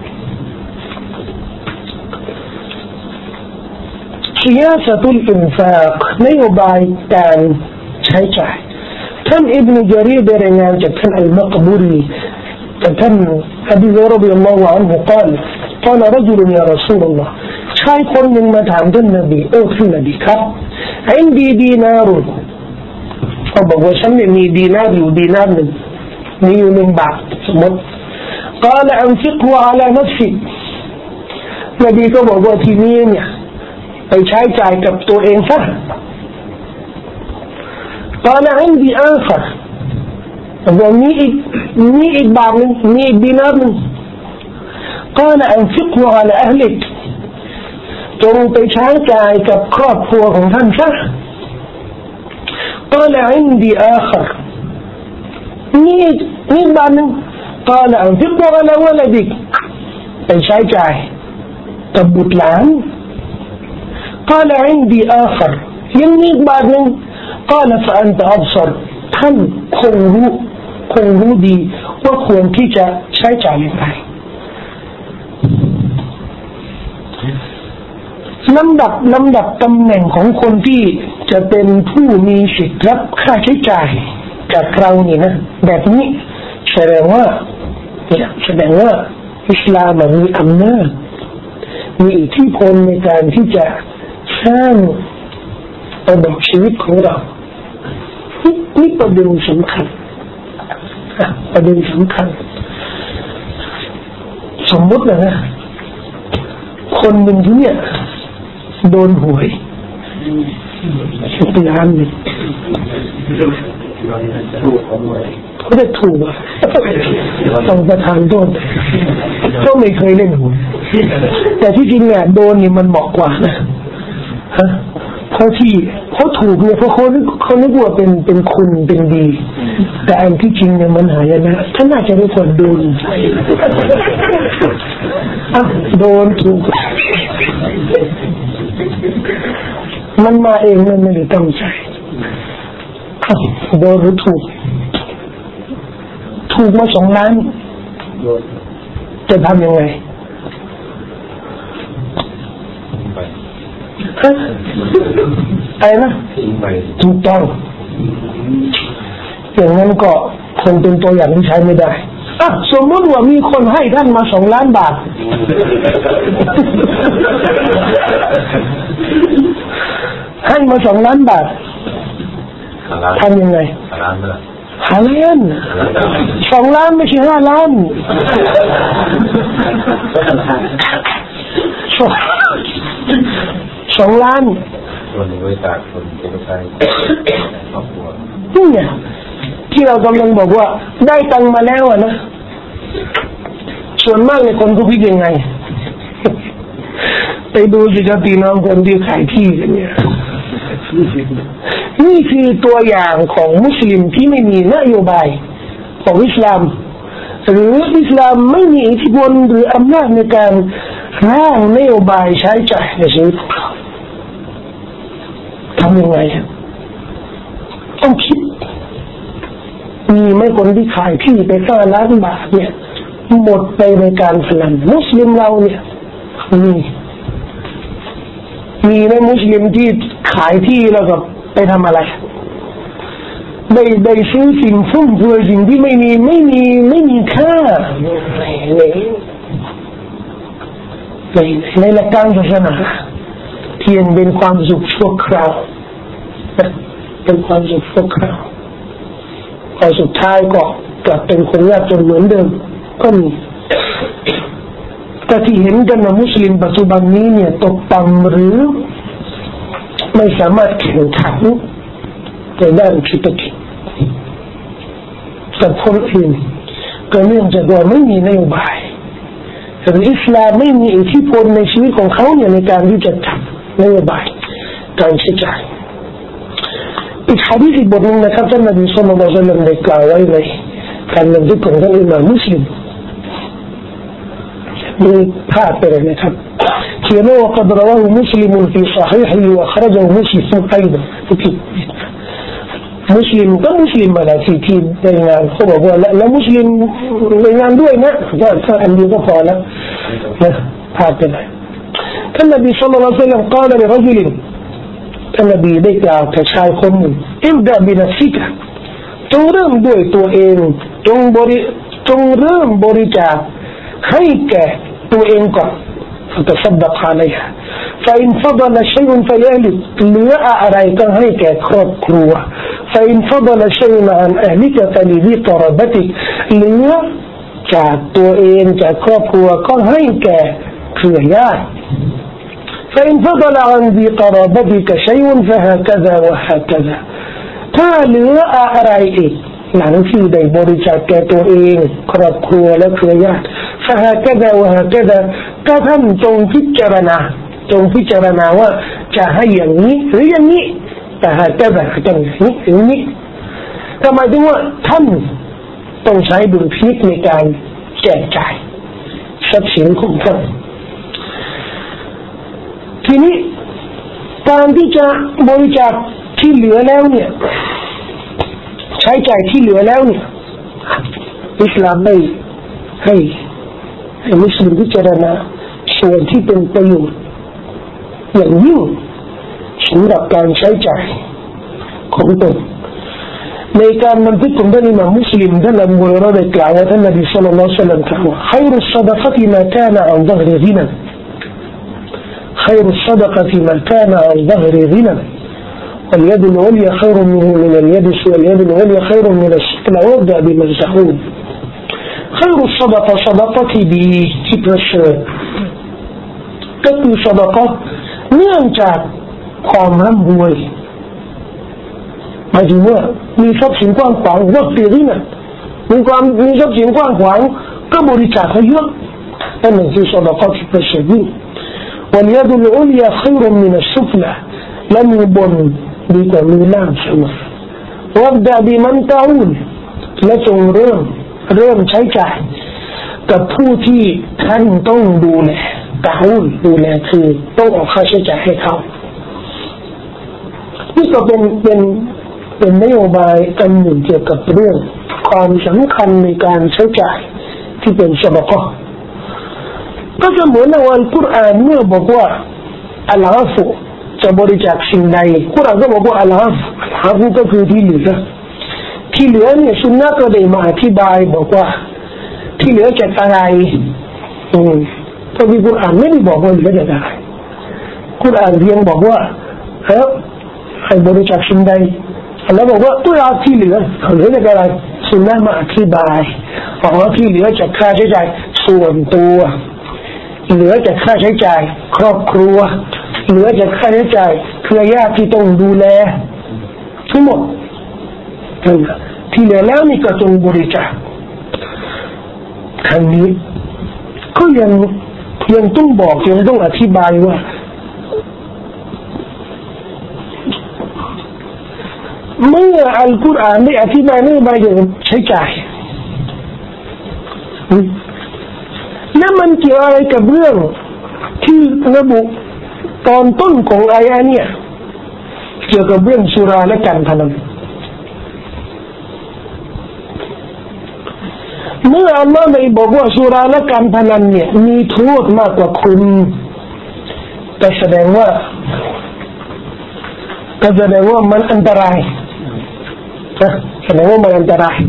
ซิยาซะตุลอินฟากนโยบายการใช้จ่ายท่านอิบนุญะรีรได้รายงานจากท่านอัลมักบูรีจากท่านอบีฮุรอยเราะฎิยัลลอฮุอันฮุกล่าวกล่าวรจุลยารอซูลุลลอฮ์ชายคนหนึ่งมาถามท่านนบีโอ้ท่านนบีครับอินดีดีนารุเขาบอกว่าฉันมีดีนาร์อยู่ดีนาร์หนึ่งมีอยู่หนึ่งบาทสมมติกล่าวอันฟิกฮุอะลานัฟซินบีก็บอกว่าทีนี้เนี่ยไปใช้จ่ายกับตัวเองซะقال عندي آخر ว่ามีอีกมีอีกบาทนึงมีอีกดีนาร์นึง قال أنفقه على أهلك จงไปใช้จ่ายกับครอบครัวของท่านซะ قال عندي آخر มีอีกมีอีกบาทนึง قال أنفقه على ولدك ไปใช้จ่ายกับบุตรหลานقال عندي آخر ยังมีอีกบาทหนึ่ง قال فأنت أبصر ท่านคงรู้คงรู้ดีว่าควรที่จะใช้จ่ายอย่างไรลำดับลำดับตำแหน่งของคนที่จะเป็นผู้มีสิทธิ์รับค่าใช้จ่ายจากเรานี่นะแบบนี้แสดงว่าเนี่ยแสดงว่าอิสลามมีอำนาจมีอิทธิพลในการที่จะสร้างระบบชีวิตของเรานี่ประเด็นสำคัญประเด็นสำคัญสมมตินะคนหนึ่งที่เนี่ยโดนหวยสิบล้านเนี่ยเขาจะถูกอ่ะต้องประทานโทษก็ไม่เคยเล่นหวยแต่ที่จริงเนี่ยโดนนี่มันเหมาะกว่านะฮะเพราะที่เขาถูกเนี่ยเพราะเขาเขานึกว่าเป็นเป็นคุณเป็นดีแต่อันที่จริงเนี่ยมันหายนะท่านน่าจะไม่ควรโดนอ่ะโดนถูกมันมาเองมันไม่ได้ตั้งใจโดนหรือถูกถูกมาสองล้านจะทำยังไงอะไรนะถูกต้องอย่างนั้นก็คงเป็นตัวอย่างที่ใช้ไม่ได้อ่ะสมมติว่ามีคนให้ท่านมาสองล้านบาทให้มาสองล้านบาททำยังไงห้าล้านสองล้านไม่ใช่ห้าล้านสองล้านคนบริจาคคนจะไปใช้ครอบครัวนี่ไงที่เรากำลังบอกว่าได้ตังมาแล้วอ่ะนะส่วนมากเลยคนก็คิดยังไงไปดูสิครับพี่น้องคนที่ขายที่กันเนี่ยนี่คือตัวอย่างของมุสลิมที่ไม่มีนโยบายของอิสลามหรืออิสลามไม่มีอิทธิพลหรืออำนาจในการร่างนโยบายใช้จ่ายในชีวิตของเขาทำยังไงต้องคิดมีไม่คนที่ขายที่ไปห้าล้านบาทเนี่ยหมดไปในการพนันมุสลิมเราเนี่ยมีมีในมุสลิมที่ขายที่แล้วก็ไปทำอะไรได้ได้ซื้อสิ่งฟุ่มเฟือยสิ่งที่ไม่มีไม่มีไม่มีค่าในในในในหลักการศาสนาเพียงเป็นความสุขชั่วคราวเป็นความสุขชั่วคราวพอสุดท้ายก็กลับเป็นคนยากจนเหมือนเดิมก็มีแต่ที่เห็นกันในมุสลิมปัจจุบันนี้เนี่ยตกต่ำหรือไม่สามารถแข่งขันในด้านเศรษฐกิจกับคนอื่นก็เนื่องจากว่าไม่มีนโยบายหรืออิสลามไม่มีอิทธิพลในชีวิตของเขาเนี่ยในการที่จะทำนโยบายการใช้จ่ายอีกฮะดีษอีกบทหนึ่งนะครับท่านนบีศ็อลลัลลอฮุอะลัยฮิวะซัลลัมได้กล่าวไว้ในการนำที่ของท่านอิหม่ามมุสลิมมีภาพไปเลยนะครับเขียนว่า وقد رواه مسلم في صحيحه وأخرجه مسلم أيضا มุสลิมก็มุสลิมมาแล้วที่ที่ในงานเขาบอกว่าแล้วมุสลิมในงานด้วยนะก็ถ้าอันเดียวก็พอแล้วนะภาพไปเลยท่านนบีศ็อลลัลลอฮุอะลัยฮิวะซัลลัมกล่าวกับรจุลท่านนบีได้กล่าวแก่ชายคนหนึ่งอิบดะบินัฟซิกะจงเริ่มด้วยตัวเองจงบริจงเริ่มบริจาคให้แก่ตัวเองก่อนفتصدق عليها فإن فضل شيء فلأهلك เหลืออะไรก็ให้แก่ครอบครัว فإن فضل شيء عن أهلك فلذي قرابتك เหลือจากตัวเองจากครอบครัวก็ให้แก่เครือญาติ فإن فضل عن ذي قرابتك شيء فهكذا وهكذا ถ้าเหลืออะไรอีกหลังที่ได้บริจาคแก่ตัวเองครอบครัวและเครือญาติ فهكذا وهكذا ก็ท่านจงพิจารณาจงพิจารณาว่าจะให้อย่างนี้หรืออย่างนี้ فهكذا จะอย่างนี้หรือนี้ทำไมถึงว่าท่านต้องใช้ดุลพินิจในการแจกจ่ายทรัพย์สินของท่านทีนี้การที่จะบริจาคที่เหลือแล้วเนี่ยใช้จ่ายที่เหลือแล้วเนี่ยอิสลามไม่ให้ให้มุสลิมพิจารณาส่วนที่เป็นประโยชน์อย่างยิ่งสำหรับการใช้จ่ายของตนในการบันทึกของท่านอิหม่ามมุสลิมท่านอบูฮุรอยเราะห์ได้กล่าวว่าท่านนบีศ็อลลัลลอฮุอะลัยฮิวะซัลลัมกล่าวว่า خير الصدقة ما كان عن ظهر غنى خير الصدقة ما كان عن ظهر غنى واليد العليا خير منه من اليد واليد العليا خير من السفلى وابدأ بمن تحول خير الصدقة صدقة بتبرشر ก็คือซอดาเกาะห์เนื่องจากความร่ำรวยหมายถึงว่ามีทรัพย์สินกว้างขวางวัดเตียนี่นะมีความมีทรัพย์สินกว้างขวางก็บริจาคให้เยอะนั่นคือซอดาเกาะห์ที่ประเสริฐยิ่งواليد العليا خير من السفلىและมือบนดีกว่ามือล่างเสมอوابدأ بمن تعولและจงเริ่มเริ่มใช้จ่ายกับผู้ที่ท่านต้องดูแลตะอูลดูแลคือต้องออกค่าใช้จ่ายให้เขานี่ก็เป็นเป็นเป็นนโยบายอันหนึ่งเกี่ยวกับเรื่องความสำคัญในการใช้จ่ายที่เป็นซอดาเกาะห์ก็จะเหมือนในอัลกุรอานเมื่อบอกว่าอัลอาฟูจะบริจาคสิ่งใดกุรอานก็บอกว่าอัลอาฟูอัลอาฟูก็คือที่เหลือที่เหลือเนี่ยซุนนะห์ก็ได้มาอธิบายบอกว่าที่เหลือจากอะไรอืมเพราะที่กุรอานไม่ได้บอกว่าเหลือจากอะไรกุรอานเพียงบอกว่าเฮ้ยให้บริจาคสิ่งใดแล้วบอกว่าตัวที่เหลือเหลือจากอะไรซุนนะห์มาอธิบายบอกว่าที่เหลือจากค่าใช้จ่ายส่วนตัวเหลือจากค่าใช้จ่ายครอบครัวเหลือจากค่าใช้จ่ายเครือญาติที่ต้องดูแลทั้งหมดที่เหลือแล้วนี่ก็จงบริจาคทางนี้ก็ยังยังต้องบอกยังต้องอธิบายว่าเมื่ออัลกุรอานได้อธิบายเรื่องบางอย่างใช้จ่ายแล้วมันเกี่ยวอะไรกับเรื่องที่ระบุตอนต้นของอายะห์เนี่ยเกี่ยวกับเรื่องสุราและการพนันเมื่ออัลลอฮ์ได้บอกว่าสุราและการพนันเนี่ยมีโทษมากกว่าคุณก็แสดงว่าก็แสดงว่ามันอันตรายนะแสดงว่ามันอันตราย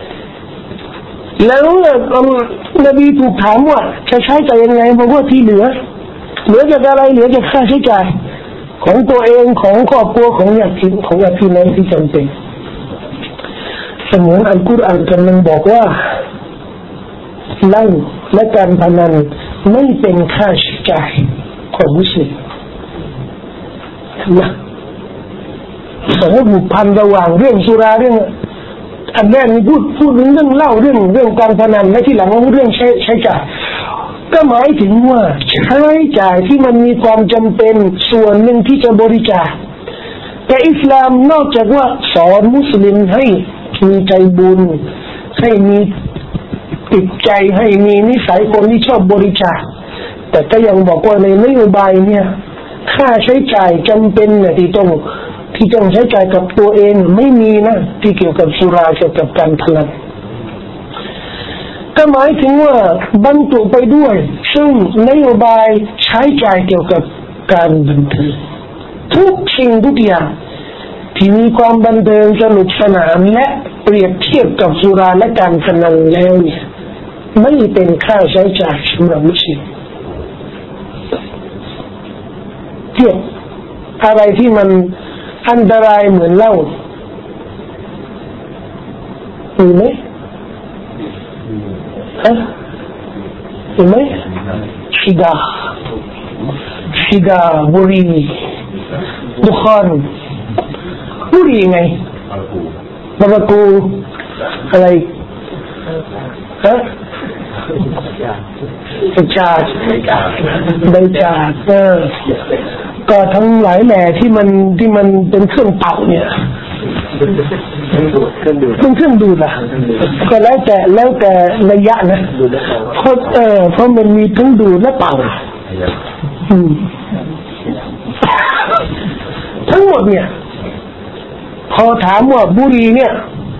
แล้วนบีถูกถามว่าจะใช้จ่ายยังไงบอกว่าที่เหลือเหลือจากอะไรเหลือจากค่าใช้จ่ายของตัวเองของครอบครัวของญาติของญาติพี่น้องที่จำเป็นเสมือนอัลกุรอานกำลังบอกว่าเหล้าและการพนันไม่เป็นค่าใช้จ่ายของมุสลิมนะสมมติผูกพันระหว่างเรื่องสุราเรื่องอันแรกนี่พูดพูดเรื่องเล่าเรื่องเรื่องการพนันและที่หลังพูดเรื่องใช้ใช้จ่ายก็หมายถึงว่าใช้จ่ายที่มันมีความจำเป็นส่วนหนึ่งที่จะบริจาคแต่อิสลามนอกจากว่าสอนมุสลิมให้มีใจบุญให้มีติดใจให้มีนิสัยคนที่ชอบบริจาคแต่ก็ยังบอกว่าในนโยบายเนี่ยค่าใช้จ่ายจำเป็นเนี่ยที่ต้องที่ต้องใช้จ่ายกับตัวเองไม่มีนะที่เกี่ยวกับสุราเกี่ยวกับการพนันก็หมายถึงว่าบรรจุไปด้วยซึ่งนโยบายใช้จ่ายเกี่ยวกับการบันเทิงทุกสิ่งทุกอย่างที่มีความบันเทิงสนุกสนานและเปรียบเทียบกับสุราและการพนันแล้วเนี่ยไม่เป็นค่าใช้จ่ายสำหรับมุสลิมเทียบอะไรที่มันอันตรายเหมือนเหล้ามีไหมฮะมีไหมซิกาซิกาบุหรี่ดุคอนบุหรี่ไงบาบากูอะไรฮะใบจากใบจากเออก็ทั้งหลายแหล่ที่มันที่มันเป็นเครื่องเป่าเนี่ยต้องเครื่องดูดล่ะก็แล้วแต่แล้วแต่ระยะนะเพราะเออเพราะมันมีทั้งดูดและเป่าทั้งหมดเนี่ยพอถามว่าบุหรี่เนี่ย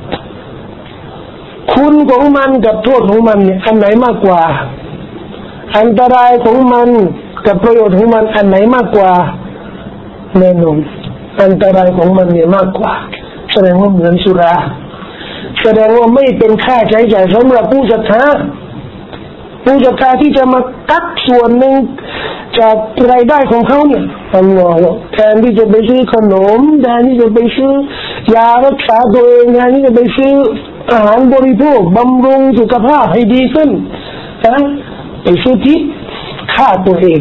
คุณของมันกับโทษของมันเนี่ยอันไหนมากกว่าอันตรายของมันกับประโยชน์ของมันอันไหนมากกว่าแน่นอนอันตรายของมันเนี่ยมากกว่าแสดงว่าเหมือนสุราแสดงว่าไม่เป็นค่าใช้จ่ายสำหรับผู้ศรัทธาผู้ศรัทธาที่จะมาตัดส่วนหนึ่งจากรายได้ของเขาเนี่ยอัลลอฮฺแทนที่จะไปซื้อขนมแทนที่จะไปซื้อยารักษาตัวเองแทนที่จะไปซื้ออาหารบริโภคบำรุงสุขภาพให้ดีขึ้นนะไปซื้อที่ฆ่าตัวเอง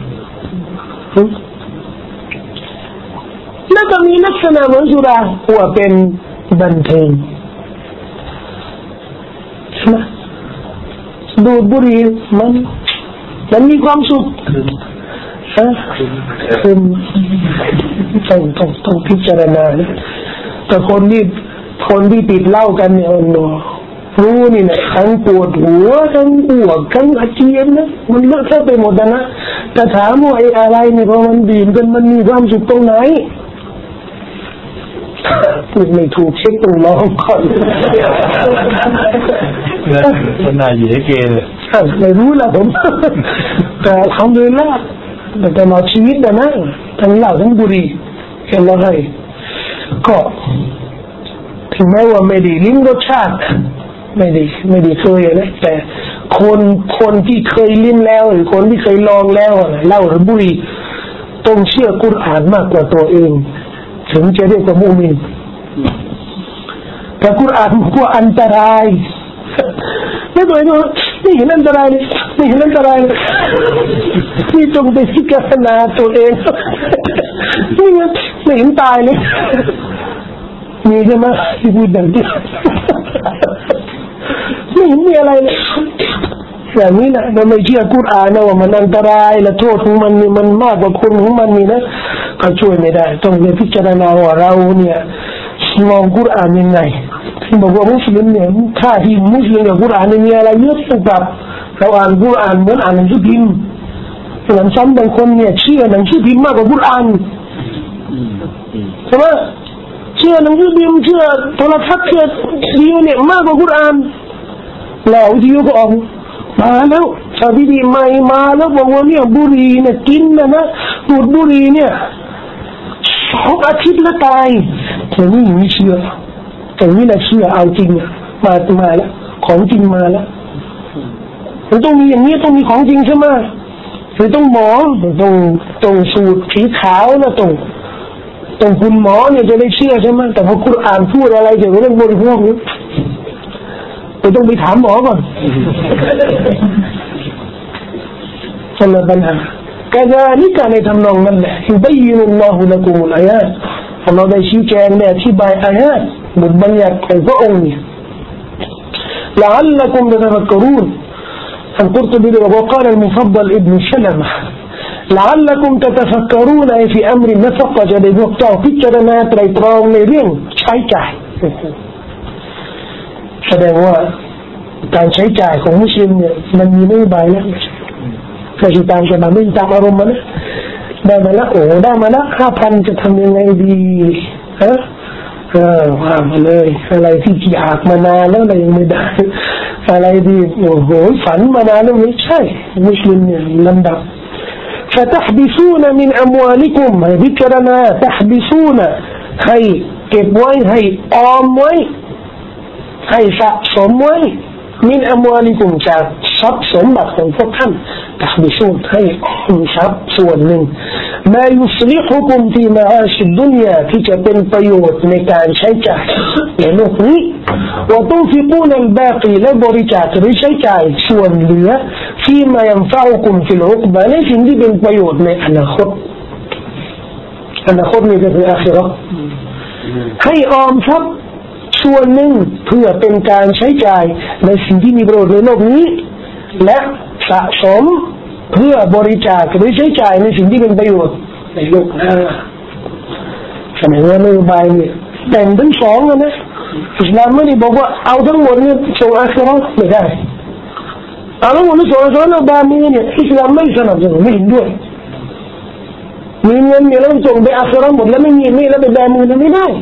แล้วก็มีลักษณะเหมือนสุราว่าเป็นบันเทิงใช่ไหมดูดบุหรี่มันมันมีความสุขฮะคือต้องต้องต้องพิจารณานะแต่คนที่คนที่ติดเหล้ากันเนี่ยมันรู้นี่นะทั้งปวดหัวทั้งอ้วกทั้งอาเจียนนะมันเลอะเทอะไปหมดนะแต่ถามว่าไอ้อะไรเนี่ยพอมันดื่มกันมันมีความสุขตรงไหนพูดไม่ถูกเช็คตรงน้องก่อนมันน่าอยู่ให้เกณฑ์เลยไม่รู้ละผมแต่ทำเลยละแต่ตลอดชีวิตนะนะทั้งเหล้าทั้งบุหรี่เห็นแล้วไงก็ถึงแม้ว่าไม่ได้ลิ้มรสชาติไม่ได้ไม่ได้เคยนะแต่คนคนที่เคยลิ้มแล้วหรือคนที่เคยลองแล้วเหล้าหรือบุหรี่ต้องเชื่อกุรอานมากกว่าตัวเองถึงจะเรียกว่ามุมินแต่กุรอานบอกว่าอันตรายไม่ตัวเองว่าไม่เห็นอันตรายเลยไม่เห็นอันตรายเลยที่จงไปพิจารณาตัวเองไม่เห็นไม่เห็นตายเลยมีใช่ไหมที่พูดแบบนี้ไม่เห็นมีอะไรเลยอย่างนี้นะเราไม่เชื่อกุรอานนะว่ามันอันตรายและโทษของมันนี่มันมากกว่าคุณของมันนี่นะก็ช่วยไม่ได้ต้องไปพิจารณาว่าเราเนี่ยมองกุรอานยังไงที่บอกว่ามุสลิมเนี่ยถ้าที่มุสลิมกับกุรอานมีอะไรเยอะสุดแบบเราอ่านกุรอานเหมือนอ่านหนังสือพิมพ์ส่วนซ้ำบางคนเนี่ยเชื่อหนังสือพิมพ์มากกว่ากุรอานใช่ไหมเชื่อหนังสือพิมพ์เชื่อโทรทัศน์เชื่อวิวเนี่ยมากกว่ากุรอานแล้ววิวก็ออกมาแล้วชาวดีใหม่มาแล้วบอกว่าเนี่ยบุหรี่เนี่ยกินนะนะดูดบุหรี่เนี่ยสองอาทิตย์ละตายแต่นี่ไม่เชื่อแต่นี่แหละเชื่อเอาจริงมามาแล้วของจริงมาแล้วมันต้องมีอย่างนี้ต้องมีของจริงใช่ไหมคือต้องหมอต้องต้องสูตรสีขาวนะต้องต้องคุณหมอเนี่ยจะได้เชื่อใช่ไหมแต่พอคุณอ่านพูดอะไรเกี่ยวกับเรื่องบริโภคนี้เราต้องไปถามหมอก่อนสำหรับปัญหาการนี้การในทำนองนั้นแหละยุบยีนุลลอฮุละกุมุลอายะห์เราได้ชี้แจงเนี่ยอธิบายอายะห์บทบัญญัติของพระองค์เนี่ยلعلكم تتفكرون القرطبي وقال المفضل ابن سلمة لعلكم تتفكرون في أمر النفقة จะได้บอกเจ้าพิจารณาไตรตรองในเรื่องใช้จ่ายแสดงว่าการใช้จ่ายของมุสลิมเนี่ยมันมีนโยบายแล้วไม่ใช่ตามจะมาไม่ตามอารมณ์มันนะได้มาแล้วโอ้ได้มาแล้วห้าพันจะทำยังไงดีฮะเออว่ามาเลยอะไรที่อยากมานานแล้วอะไรยังไม่ได้อะไรดีโอ้โหฝันมานานแล้วไม่ใช่มุสลิมเนี่ยลำดับ فتحبسون من أموالكم ให้พิจารณา تحبسون ให้เก็บไว้ให้ออมไว้ให้สะสมไว้มินอัมวาลิกุมจากทรัพย์สมบัติของพวกท่านตักบิชูนให้ออมทรัพย์ส่วนหนึ่งมายุสลิหุกุมที่มาอาชิดุนยาที่จะเป็นประโยชน์ในการใช้จ่ายในโลกนี้ว่าตุฟิกูนัลบากีและบริจาคหรือใช้จ่ายส่วนเหลือที่มายัมฟาอุกุมฟิลอุกบะในสิ่งที่เป็นประโยชน์ในอนาคตอนาคตนี้ก็คืออาคิเราะห์ให้ออมทรัพย์ส่วนหนึ่งเพื่อเป็นการใช้จ่ายในสิ่งที่มีประโยชน์ในโลกนี้และสะสมเพื่อบริจาคหรือใช้จ่ายในสิ่งที่เป็นประโยชน์ในโลกหน้าแสดงว่านโยบายเนี่ยแบ่งทั้งสองนะอิสลามไม่ได้บอกว่าเอาทั้งหมดเนี่ยส่งอาคิเราะห์ไม่ได้เอาทั้งหมดส่งอาคิเราะห์แล้วบามีเนี่ยอิสลามไม่สนับสนุนไม่เห็นด้วยมีเงินเนี่ยแล้วส่งไปอาคิเราะห์หมดแล้วไม่มีนี่แล้วไปบามีนั้นไม่ได้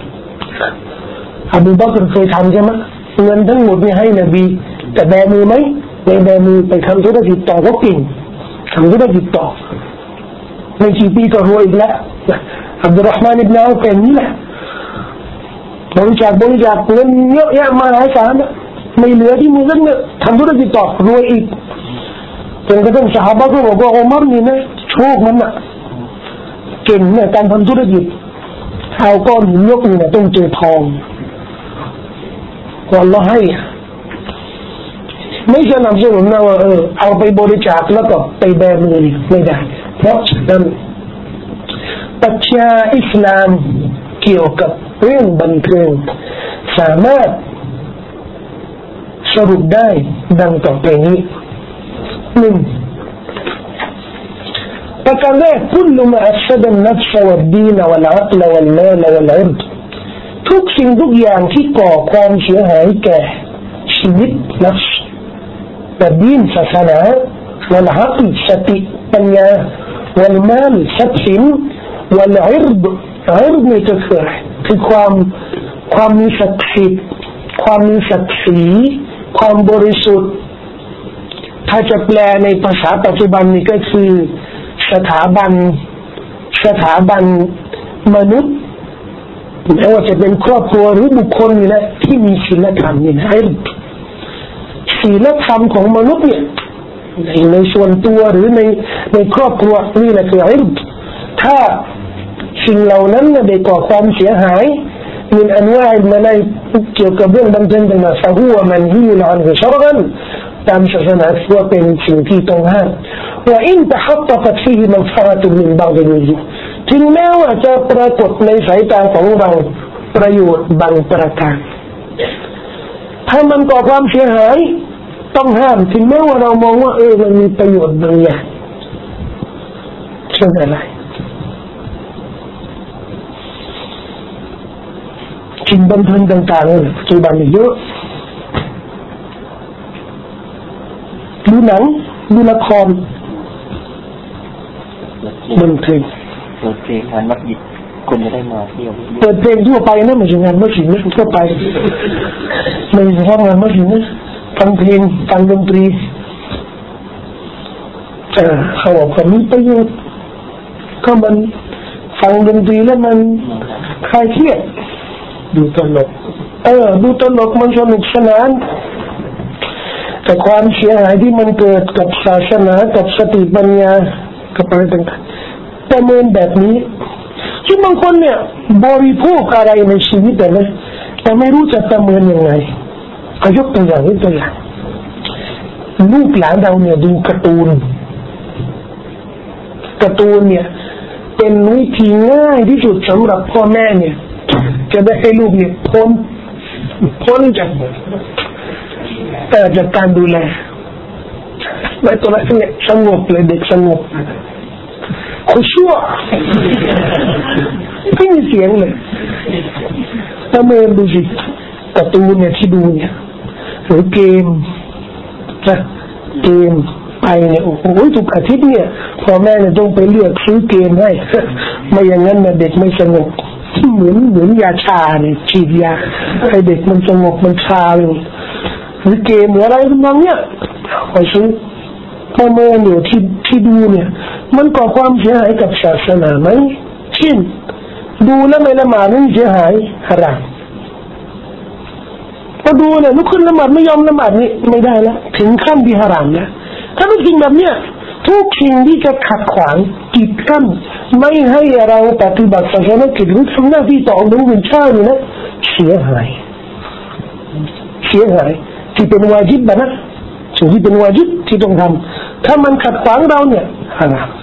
อบูบักรเคยทำใช่ไหมเงินทั้งหมดนี่ให้นบีแต่แบมือไหมในแบมือไปทำธุรกิจต่อก็เก่งทำธุรกิจต่อในกี่ปีก็รวยอีกแล้วอับดุลรอห์มานอิบนุอัฟเป็นนี่แหละบริจาคบริจาคเงินเยอะแยะมหาศาลไม่เหลือที่มือแล้วเนี่ยทำธุรกิจต่อรวยอีกจนกระทั่งซอฮาบะห์ก็บอกว่าอุมัรนี่นะโชคมันอะเก่งเนี่ยการทำธุรกิจเอาก้อนหินยกนี่นะต้องเจอทองวันละให้ไม่สนับสนุนนะว่าเออเอาไปบริจาคแล้วก็ไปแบมือนี่ไม่ได้เพราะฉะนั้นปรัชญาอิสลามเกี่ยวกับเรื่องบันเทิงสามารถสรุปได้ดังต่อไปนี้หนึ่งประการแรกคุลมาอัฟซะดันนัฟซะวัดดีนวัลอักลวัลมาลวัลอิรฎทุกสิ่งทุกอย่างที่ก่อความเสียหายแก่ชีวิตนัฟส์แต่ดีนศาสนาวัลอักลสติปัญญาวัลมาลทรัพย์สินวัลอิรฎอิรฎนี่ก็คือคือความความมีศักดิ์สิทธิ์ความมีศักดิ์ศรีความบริสุทธิ์ถ้าจะแปลในภาษาปัจจุบันนี่ก็คือสถาบันสถาบันมนุษย์ไม่ว่าจะเป็นครอบครัวหรือบุคคลนี่แหละที่มีศีลธรรมนี่นะศีลธรรมของมนุษย์เนี่ยในในส่วนตัวหรือในในครอบครัวนี่แหละคืออิรฎถ้าสิ่งเหล่านั้นได้ก่อความเสียหายمن أنواع الملاهيเกี่ยวกับเรื่องบันเทิงต่างๆ فهو منهي عنه شرعا ตามศาสนาว่าเป็นสิ่งที่ต้องห้าม وإن تحققت فيه منفعة من بعض الوجوه ถึงแม้ว่าจะปรากฏในสายตาของเราประโยชน์บางประการถ้ามันก่อความเสียหายต้องห้ามถึงแม้ว่าเรามองว่าเออมันมีประโยชน์บางอย่างเช่นอะไรสิ่งบันเทิงต่างๆเนี่ยปัจจุบันเยอะดูหนังดูละครบันเทิงเปิดเพลงงานมัสยิดคนจะได้มาเที่ยวเปิดเพลงทั่วไปนะไม่ใช่งานมัสยิดนะทั่วไปไม่ใช่งานมัสยิดนะฟังเพลงฟังดนตรีเออเขาบอกว่ามีประโยชน์ก็มันฟังดนตรีแล้วมันคลายเครียดดูตลกเออดูตลกมันสนุกสนานแต่ความเสียหายที่มันเกิดกับศาสนากับสติปัญญากับอะไรต่างๆแต่เมื่อแบบนี้ที่บางคนเนี่ยบริโภคอะไรในชีวิตแต่นะแต่ไม่รู้จะประเมินยังไงเอายกตัวอย่างนี้ตัวอย่างลูกหลานเราเนี่ยดูการ์ตูนการ์ตูนเนี่ยเป็นวิธีง่ายที่สุดสำหรับพ่อแม่เนี่ยจะได้ให้ลูกเนี่ยพ้นพ้นจากแต่จากการดูแลไว้ตัวนั้นเนี่ยสงบเลยเด็กสงบคุชั่วไม่มีเสียงเลยถ้าเมื่อดูสิการ์ตูนเนี่ยที่ดูเนี่ยหรือเกมนะเกมไปเนี่ยโอ้โหทุกอาทิตย์เนี่ยพ่อแม่เนี่ยต้องไปเลือกซื้อเกมให้ไม่อย่างนั้นเนี่ยเด็กไม่สงบเหมือนเหมือนยาชาเนี่ยฉีดยาให้เด็กมันสงบมันชาเลยหรือเกมหรืออะไรทำนองเนี้ยคอยซื้อพ่อแม่เนี่ยที่ที่ดูเนี่ยมันก่อความเสียหายกับศาสนาไหมเช่นดูแล้วไม่ละหมาดนี่เสียหายฮารามพอดูเนี่ยลุกขึ้นละหมาดไม่ยอมละหมาดนี่ไม่ได้แล้วถึงขั้นที่ฮารามแล้วถ้าเป็นจริงแบบเนี้ยทุกสิ่งที่จะขัดขวางกีดกั้นไม่ให้เราปฏิบัติศาสนากิจหรือทำหน้าที่ต่อองค์พระเจ้านี่นะเสียหายเสียหายที่เป็นวาญิบนะสิ่งที่เป็นวาญิบที่ต้องทำถ้ามันขัดขวางเราเนี่ยฮาราม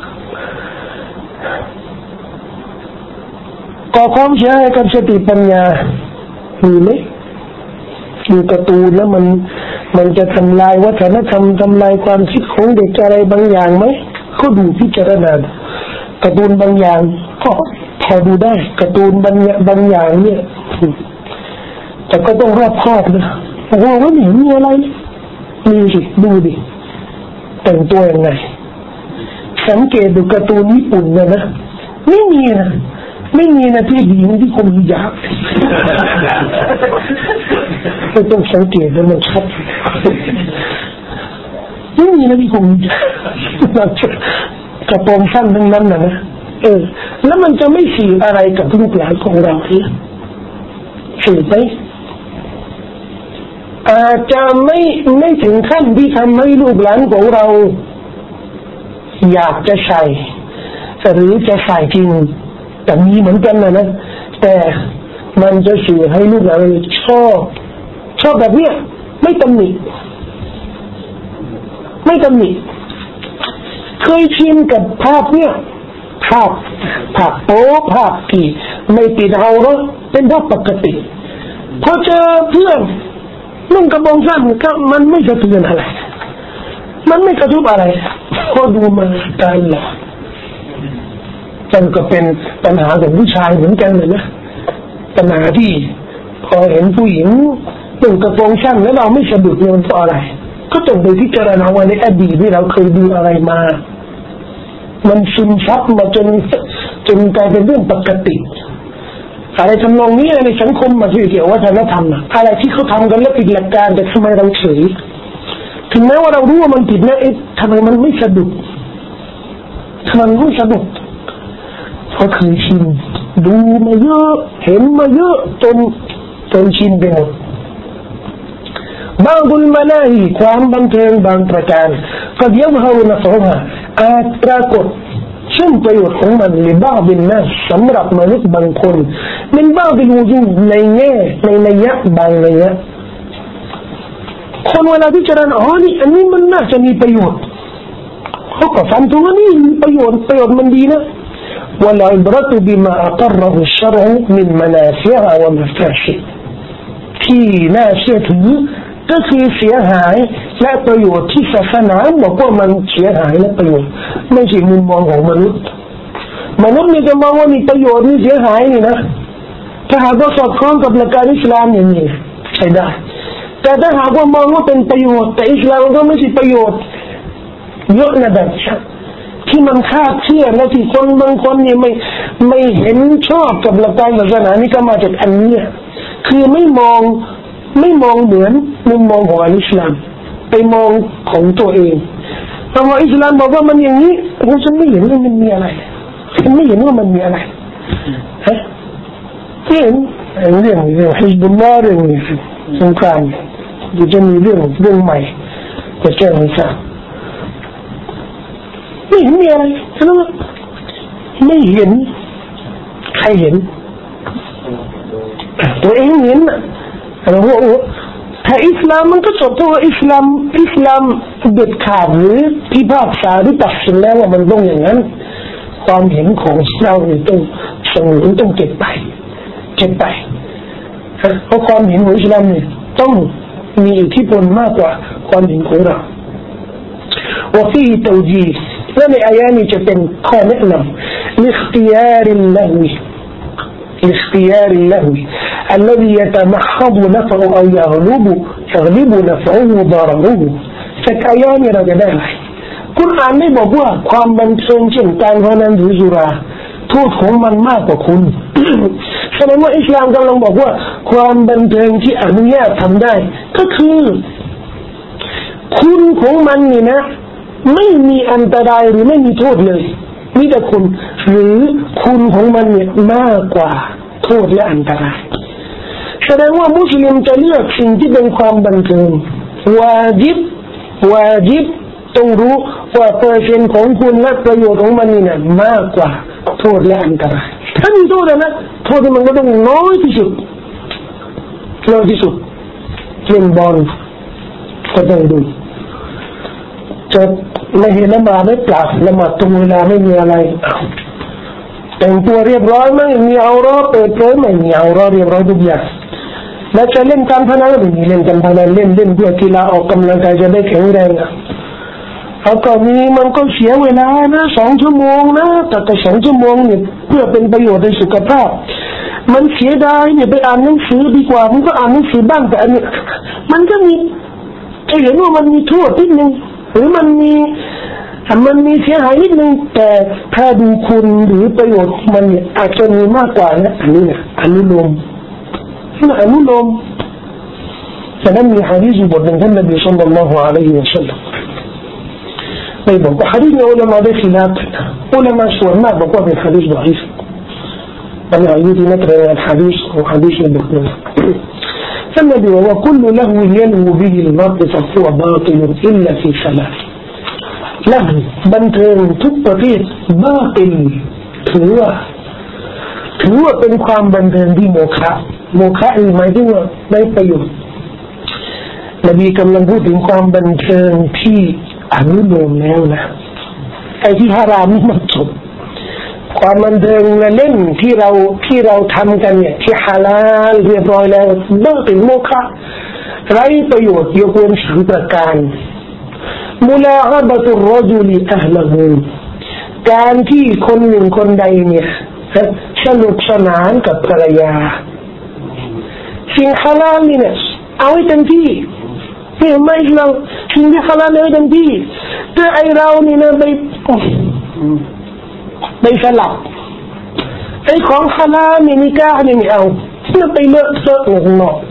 ก่อความเสียหายกับสติปัญญามีไหมดูการ์ตูนแล้วมันมันจะทำลายวัฒนธรรมทำลายความคิดของเด็กอะไรบางอย่างไหมเขาดูพิจารณาการ์ตูนบางอย่างก็พพอดูได้การ์ตูนบางบางอย่างเนี่ยแต่ก็ต้องรอบคอบนะโอ้โหว่าหนีมีอะไรมีสิดูดิแต่งตัวยังไงสังเกตดูการ์ตูนญี่ปุ่นนะนะไม่มีนะไม่มีนะที่หญิงที่คงฮิญาบไม่ต้องสังเกตแล้วมันชัดไม่มีนะที่คงฮิญาบกระโปรงสั้นทั้งนั้นนะนะเออแล้วมันจะไม่สื่ออะไรกับลูกหลานของเราเนี่ยสื่อไหมอาจจะไม่ไม่ถึงขั้นที่ทำให้ลูกหลานของเราอยากจะใส่หรือจะใส่จริงแต่มีเหมือนกันนะนะแต่มันจะสื่อให้ลูกหลานชอบชอบแบบเนี้ยไม่ตำหนิไม่ตำหนิเคยชินกับภาพเนี้ยภาพภาพโป๊ภาพที่ไม่ติดเอาหรอกเป็นภาพปกติพอเจอเพื่อนนุ่งกระโปรงสั้นก็มันไม่สะเทือนอะไรมันไม่กระทบอะไรพอดูมาตายหรอมันก็เป็นปัญหาของผู้ชายเหมือนกันเลยนะปัญหาที่พอเห็นผู้หญิงนุ่งกระโปรงสั้นแล้วเราไม่สะดุดมันเพราะอะไรก็ต้องไปพิจารณาว่าในอดีตที่เราเคยดูอะไรมามันซึมซับมาจนจนกลายเป็นเรื่องปกติอะไรทำนองนี้ในสังคมมาที่เกี่ยววัฒนธรรมอะไรที่เขาทำกันแล้วผิดหลักการแต่ทำไมเราเฉยถึงแม้ว่าเรารู้ว่ามันผิดนะเอ๊ะทำไมมันไม่สะดุดทำไมไม่สะดุดเพราะเคยชินดูมาเยอะเห็นมาเยอะจนจนชินไปหมดบางบุญมาได้ความบันเทิงบางประการก็ยังเขาหน้าสงฆ์อาจปรากฏซึ่งประโยชน์ของมันในบ้าบินนะสำหรับมนุษย์บางคนเป็นบ้าบินวูจูในแง่ในนัยยะบางนัยยะคนเวลาพิจารณาอ๋อนี่อันนี้มันน่าจะมีประโยชน์เขาก็ฟังตัวนี่ประโยชน์ประโยชน์มันดีนะوالعبرة بما أقره الشرع من منافعها ومفاسد ที่น่าเชื่อถือก็คือเสียหายและประโยชน์ที่ศาสนาบอกว่ามันเสียหายและประโยชน์ไม่ใช่มุมมองของมนุษย์มนุษย์นี่จะมองว่ามีประโยชน์นี่เสียหายนี่นะถ้าหากว่าสอดคล้องกับหลักการอิสลามอย่างนี้ใช่ได้แต่ถ้าหากว่ามองว่าเป็นประโยชน์แต่อิสลามก็ไม่ใช่ประโยชน์เยอะนะแบบที่มันคาดเชื่อและที่คนบางคนเนี่ยไม่ไม่เห็นชอบกับหลักการศาสนานี่ก็มาจากอันนี้คือไม่มองไม่มองเหมือนมุมมองของอิสลามไปมองของตัวเองแต่ว่าอิสลามบอกว่ามันอย่างนี้ผมฉันไม่เห็นว่ามันมีอะไรฉันไม่เห็นว่ามันมีอะไรฮะเห็นเรื่องเรื่องฮิซบุลลอฮ์เรื่องสงครามเดี๋ยวจะมีเรื่องเรื่องใหม่จะแจ้งให้ทราบไม่เห็นมีอะไรใช่ไหมไม่เห็นใครเห็นตัวเองเห็นนะเราว่าถ้าอิสลามมันก็จบเพราะว่าอิสลามอิสลามเด็ดขาดหรือพิพากษาหรือตัดสินแล้วว่ามันต้องอย่างนั้นความเห็นของเราเนี่ยต้องสงวนต้องเก็บไปเก็บไปเพราะความเห็นของอิสลามเนี่ยต้องมีอิทธิพลมากกว่าความเห็นของเราว่าฟีตวจีห์และในอายะนี้จะเป็นข้อแนะนำลิอิคติยาริลลาฮวิلاختيار اللهو الذي يتمحض نفعه أو يغلب يغلب نفعه ضرره จากอายะนี้เราจะได้อะไรกุรอานไม่บอกว่าความบันเทิงเช่นการพนันหรือสุราโทษของมันมากกว่าคุณแสดงว่าอิสลามกำลังบอกว่าความบันเทิงที่อนุญาตทำได้ก็คือคุณของมันนี่นะไม่มีอันตรายหรือไม่มีโทษเลยมีแต่คุณหรือคุณของมันเนี่ยมากกว่าโทษและอันตรายแสดงว่ามุสลิมจะเลือกสิ่งที่เป็นความบันเทิงวาญิบวาญิบต้องรู้ว่าเปอร์เซ็นต์ของคุณและประโยชน์ของมันนี่นะมากกว่าโทษและอันตรายถ้ามีโทษนะโทษมันก็ต้องน้อยที่สุดน้อยที่สุดเล่นบอลก็ต้องดูจะไม่เห็นละหมาดไม่ปราบละหมาดตรงเวลาไม่มีอะไรแต่งตัวเรียบร้อยไม่มีเอารอเปิดเผยไม่มีเอารอเรียบร้อยทุกอย่างแล้วจะเล่นการพนันไม่มีเล่นการพนันเล่นเล่นเพื่อกีฬาออกกำลังกายจะได้แข็งแรงแล้วก็มีมันก็เสียเวลานะสองชั่วโมงนะแต่แต่สองชั่วโมงเนี่ยเพื่อเป็นประโยชน์ในสุขภาพมันเสียดายเนี่ยไปอ่านหนังสือดีกว่ามันก็อ่านหนังสือบ้างแต่อันนี้มันก็มีไอ้เห็นว่ามันมีโทษนิดนึงหรือมันมีมันมีเสียหายนิดนึงแต่ถ้าดูคุณหรือประโยชน์มันเนี่ยอาจจะมีมากกว่านะอันนี้เนี่ยอนุโลมนี่อนุโลมฉะนั้นมีหะดีษบทหนึ่งท่านนบีศ็อลลัลลอฮุอะลัยฮิวะซัลลัมไม่บอกว่าหะดีษนี้อุลามะได้khiลาฟอุลามะส่วนมากบอกว่าเป็นหะดีษดออีฟอันนี้อยู่ที่นักเรียนหะดีษของหะดีษในบทนี้ท่านนบีว่าكل له يلهو به المرء فهو باطل إلا في ثلاثละบันเทิงทุกประเภทบ้าเป็นถือว่าถือว่าเป็นความบันเทิงที่โมฆะโมฆะหมายถึงว่าได้ประโยชน์นบีกำลังพูดถึงความบันเทิงที่อนุโลมแล้วนะไอ้ที่ฮารามนี่มันจบความบันเทิงเล่นที่เราที่เราทำกันเนี่ยที่ฮาลาลเรียบร้อยแล้วบ้าเป็นโมฆะไร้ประโยชน์ยกเว้นสามประการมุลาฮะบะตุรรจุลิอะห์ละฮูการที่คนหนึ่งคนใดเนี่ยสนุกสนานกับภรรยาสิ่งฮาลาลนี่เนี่ยเอาให้เต็มที่ไม่ไม่เราสิ่งที่ฮาลาลเอาเต็มที่แต่ไอเรานี่นะไปไปสลับไอของฮาลาลนี่นิกาเนี่ยไม่เอาเนี่ยไปเลอะเทอะข้างนอก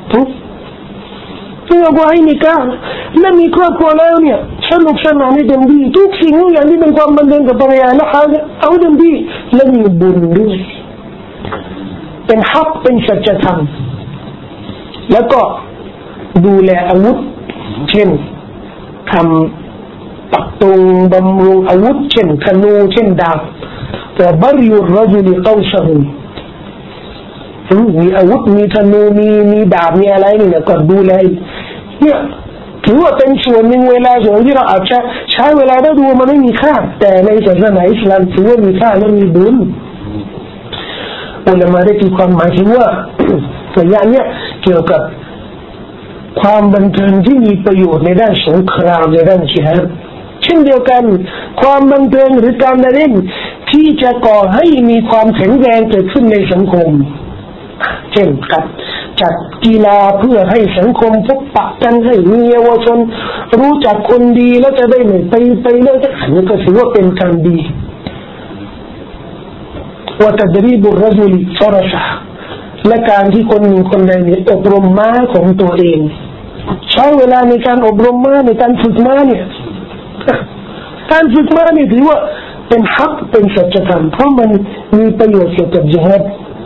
เมื่อว่าให้นิกาและมีครอบครัวแล้วเนี่ยสนุกสนานให้เต็มที่ทุกสิ่งทุกอย่างที่เป็นความบันเทิงกับภรรยาและเขาเอาเต็มที่และมีบุญด้วยเป็นฮักเป็นสัจธรรมแล้วก็ดูแลอาวุธเช่นทำปักตรงบำรุงอาวุธเช่นธนูเช่นดาบแต่บริยุรจุลิเขาสหุมีอาวุธมีธนูมีมีดาบมีอะไรนี่เนี่ยก็ดูแลเนี่ยถือว่าเป็นส่วนหนึ่งเวลาส่วนที่เราอาจจะใช้เวลาได้ดูมันไม่มีค่าแต่ในศาสนาอิสลามถือว่ามีค่าและมีบุญอุลามะได้ตีความหมายถึงว่าตัวอย่างเนี้ยเกี่ยวกับความบันเทิงที่มีประโยชน์ในด้านสงครามในด้านจิฮาดเช่นเดียวกันความบันเทิงหรือการเล่นที่จะก่อให้มีความแข็งแรงเกิดขึ้นในสังคมเช่นกับจัดกีฬาเพื่อให้สังคมพบปะกันให้มีเยาวชนรู้จักคนดีแล้วจะได้ไม่ไปไปเลิกอันนี้ก็ถือว่าเป็นการดีว่าตัดรีบุรจุลิฟรชะและการที่คนหนึ่งคนใดเนี่ยอบรมม้าของตัวเองใช้เวลาในการอบรมม้าในการฝึกม้าเนี่ยการฝึกม้านี่ถือว่าเป็นฮักเป็นสัจธรรมเพราะมันมีประโยชน์เกี่ยวกับจิฮาด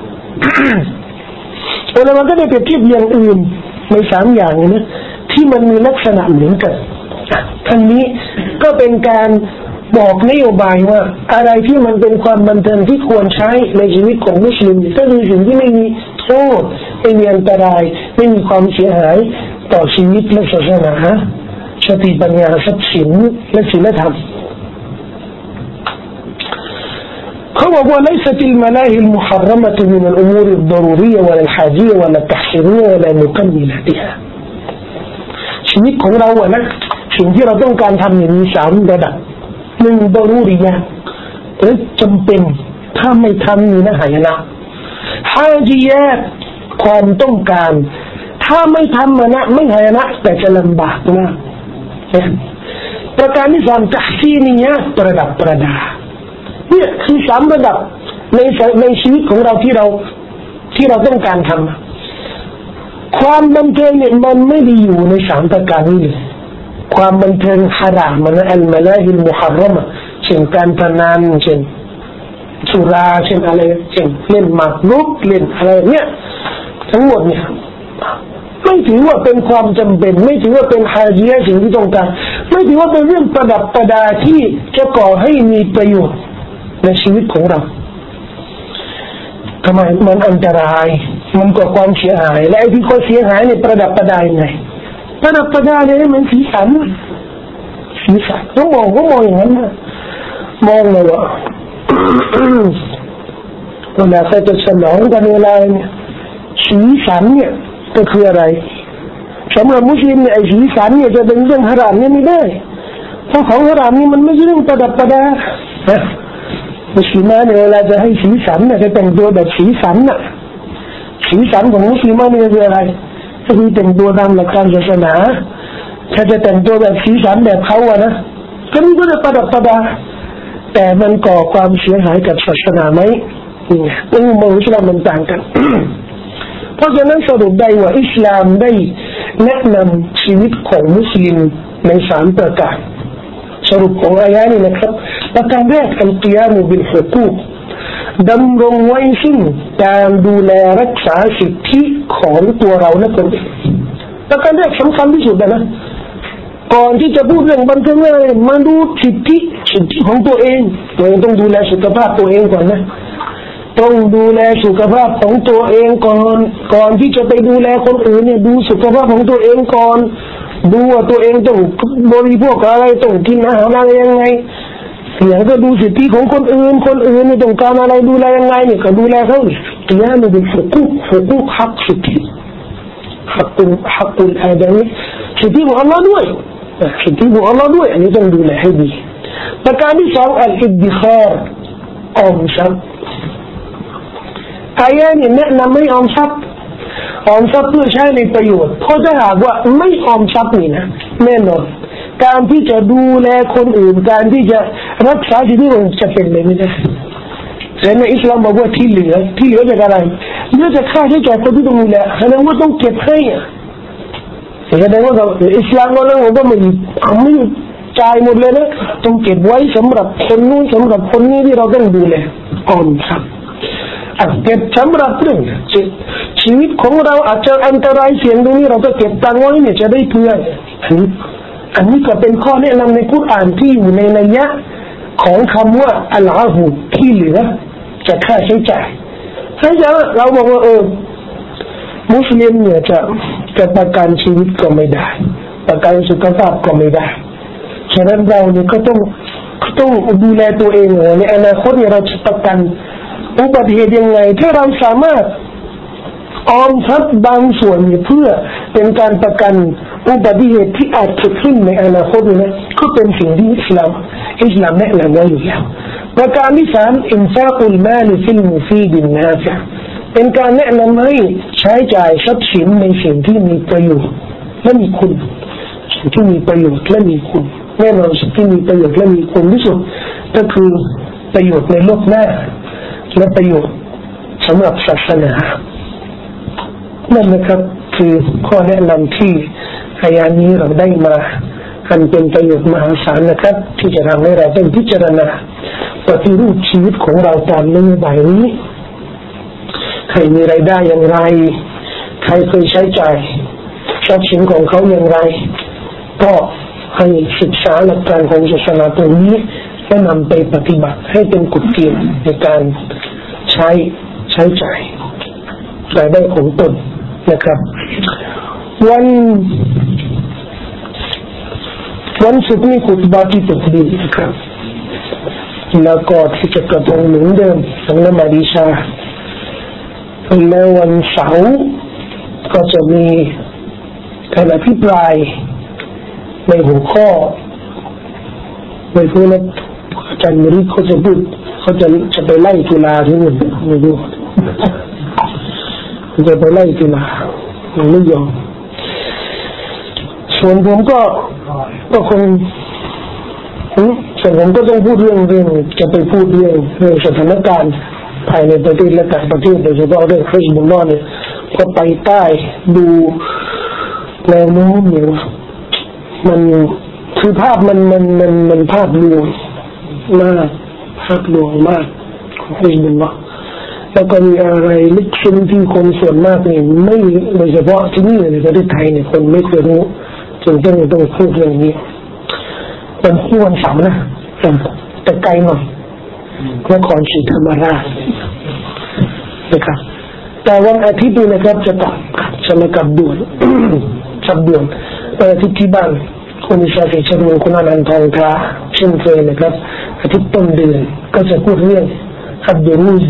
แล้วมันก็ได้เปรียบเทียบอย่างอื่นในสามอย่างนี้ที่มันมีลักษณะเหมือนกันทั้งนี้ก็เป็นการบอกนโยบายว่าอะไรที่มันเป็นความบันเทิงที่ควรใช้ในชีวิตของมุสลิมก็คือสิ่งที่ไม่มีโทษไม่มีอันตรายไม่มีความเสียหายต่อชีวิตและศาสนาสติปัญญาทรัพย์สินและศีลธรรมเขาบอกว่า ليست الملاهي المحرمة من الأمور الضرورية ولا الحاجية ولا التحسينية ولا مكملاتها ชีวิตของเราอะนะสิ่งที่เราต้องการทำเนี่ยมีสามระดับหนึ่งดารูริยะหรือจำเป็นถ้าไม่ทำนี่นะหายนะฮาจิยะความต้องการถ้าไม่ทำนะไม่หายนะแต่จะลำบากมากประการที่สามตักซีนียะประดับประดาเนี่ยคือสามระดับในในชีวิตของเราที่เราที่เราต้องการทำความบันเทิงเนี่ยมันไม่ได้อยู่ในสามประการนี้เลยความบันเทิงฮารามนะอัลมาลาฮิลมุฮัรรมะเช่นการพนันเช่นสุราเช่นอะไรเช่นเล่นหมากรุกเล่นอะไรเนี่ยทั้งหมดเนี่ยไม่ถือว่าเป็นความจำเป็นไม่ถือว่าเป็นฮาจิยะสิ่งที่ต้องการไม่ถือว่าเป็นเรื่องประดับประดาที่จะก่อให้มีประโยชน์ในชีวิตของเราทำไมมันอันตรายมันก่อความเสียหายและไอ้ที่ก่อเสียหายเนี่ยประดับประดาไงประดับประดาเนี่ยมันสีสันสีสันต้องมองก็มองอย่างนั้นนะมองเลยว่าเวลาใครจะฉลองกันเวลาเนี่ยสีสันเนี่ยก็คืออะไรสำหรับมุสลิมเนี่ยไอ้สีสันเนี่ยจะเป็นเรื่องฮารามเนี่ยไม่ได้เพราะของฮารามนี่มันไม่ใช่เรื่องประดับประดานะมุสลิมเนี่ยเวลาจะให้สีสันเนี่ยจะแต่งตัวแบบสีสันน่ะสีสันของมุสลิมนี่คืออะไรก็คือแต่งตัวตามหลักการศาสนาถ้าจะแต่งตัวแบบสีสันแบบเขาอะนะก็นี่ก็จะประดับประดาแต่มันก่อความเสียหายกับศาสนาไหมนี่ไงอุโมงค์อิสลามมันต่างกันเพราะฉะนั้นสรุปได้ว่าอิสลามได้แนะนำชีวิตของมุสลิมในสามประการสรุปของอายะนี้นะครับประการแรกอัลกิยามุบิลฮุกูกดำรงไว้ซึ่งการดูแลรักษาสิทธิของตัวเราและคนอื่นประการแรกสำคัญที่สุดนะก่อนที่จะพูดเรื่องบันเทิงอะไรมาดูสิทธิสิทธิของตัวเองตัวเองต้องดูแลสุขภาพตัวเองก่อนนะต้องดูแลสุขภาพของตัวเองก่อนก่อนที่จะไปดูแลคนอื่นเนี่ยดูสุขภาพของตัวเองก่อนดูว่าตัวเองต้องบริโภคอะไรต้องกินอาหารอะไรยังไงอย่างก็ดูสิทธิของคนอื่นคนอื่นเนี่ยต้องการอะไรดูแลยังไงเนี่ยก็ดูแลเขากิยามุบิลฮุกูกฮุกูกฮักสิทธิฮักกุลฮักกุลอาดามีสิทธิของอัลลอฮ์ด้วยสิทธิของอัลลอฮ์ด้วยอันนี้ต้องดูแลให้ดีประการที่สองอัลอิดดิคาร์ออมทรัพย์อายะนี้แนะนำให้ออมทรัพย์ออมทรัพย์เพื่อใช้ในประโยชน์เพราะถ้าหากว่าไม่ออมทรัพย์นี่นะแน่นอนการที่จะดูแลคนอื่นการที่จะรักษาสิ่งที่เราจะเป็นไปไม่ได้แต่ในอิสลามบอกว่าที่เหลือที่เหลือจากอะไรเหลือจากค่าใช้จ่ายคนที่ต้องดูแลแสดงว่าต้องเก็บให้อ่ะแสดงว่าเราอิสลามก็เรื่องของก็ไม่ไม่จ่ายหมดเลยนะต้องเก็บไว้สำหรับคนนู้นสำหรับคนนี้ที่เราต้องดูแลออมทรัพย์เก็บสำหรับเรื่องชีวิตของเราอาจจะอันตรายเสี่ยงตรงนี้เราก็เก็บตังค์ไว้เนี่ยจะได้เพื่ออันนี้อันนี้ก็เป็นข้อแนะนำในกุรอานที่อยู่ในนัยยะของคำว่าอัลอาฮูที่เหลือจะค่าใช้จ่ายถ้าจะเราบอกว่าเออมุสลิมเนี่ยจะจะประกันชีวิตก็ไม่ได้ประกันสุขภาพก็ไม่ได้ฉะนั้นเราเนี่ยก็ต้องก็ต้องดูแลตัวเองในอนาคตเนี่ยเราจะประกันอุบัติเหตุยังไงถ้าเราสามารถออมทรัพย์บางส่วนเพื่อเป็นการประกันอุบัติเหตุที่อาจเกิดขึ้นในอนาคตนะก็เป็นสิ่งที่อิสลามอิสลามแนะนำไว้อยู่แล้วประการที่สามอินฟากุลมาลฟิลมุฟีดินนาฟิอ์เป็นการแนะนำให้ใช้จ่ายทรัพย์สินในสิ่งที่มีประโยชน์และมีคุณสิ่งที่มีประโยชน์และมีคุณแน่นอนสิ่งที่มีประโยชน์และมีคุณที่สุดก็คือประโยชน์ในโลกหน้าและประโยชน์สำหรับศาสนานั่นนะครับคือข้อแนะนำที่อายะนี้เราได้มาอันเป็นประโยชน์มหาศาลนะครับที่จะทำให้เราเป็นพิจารณาปฏิรูปชีวิตของเราตามนโยบายนี้ใครมีรายได้อย่างไรใครเคยใช้จ่ายทรัพย์สินของเขาอย่างไรก็ให้ศึกษาหลักการของศาสนาตรงนี้และนำไปปฏิบัติให้เป็นกฎเกณฑ์ในการใช้ใช้จ่ายรายได้ของตนนะครับวันวันศุกร์นี้คุตบะที่ตกดีนะครับแล้วก็ที่จะกระทงเหมือนเดิมหลังละหมาดอิชาแล้ววันเสาร์ก็จะมีการอภิปรายในหัวข้อในพวกนั้นอาจารย์มริเขาจะพูดเขาจะจะไปไล่จุฬาที่นู่นไม่รู้จะไปไล่จุฬามันไม่ยอมส่วนผมก็ก็คงส่วนผมก็ต้องพูดเรื่องเรื่องจะไปพูดเรื่องเรื่องสถานการณ์ภายในประเทศและต่างประเทศโดยเฉพาะเรื่องฮิซบุลลอฮ์เนี่ยก็ไปใต้ดูแนวโน้มเนี่ยมันคือภาพมันมันมันมันภาพลวงมากภาพลวงมากของฮิซบุลลอฮ์แล้วก็มีอะไรลึกซึ้งที่คนส่วนมากเนี่ยไม่โดยเฉพาะที่นี่ในประเทศไทยเนี่ยคนไม่เคยรู้จนต้องต้องพูดเรื่องนี้เป็นคู่วันเสาร์นะแต่ไกลหน่อยนครศรีธรรมราชนะครับแต่วันอาทิตย์นี้นะครับจะกลับจะมากลับด่วนจับด่วนวันอาทิตย์ที่บ้านคุณชาติชรุนคุณอนันต์ทองทาเช่นเคยนะครับอาทิตย์ต้นเดือนก็จะพูดเรื่องอับดุรูซ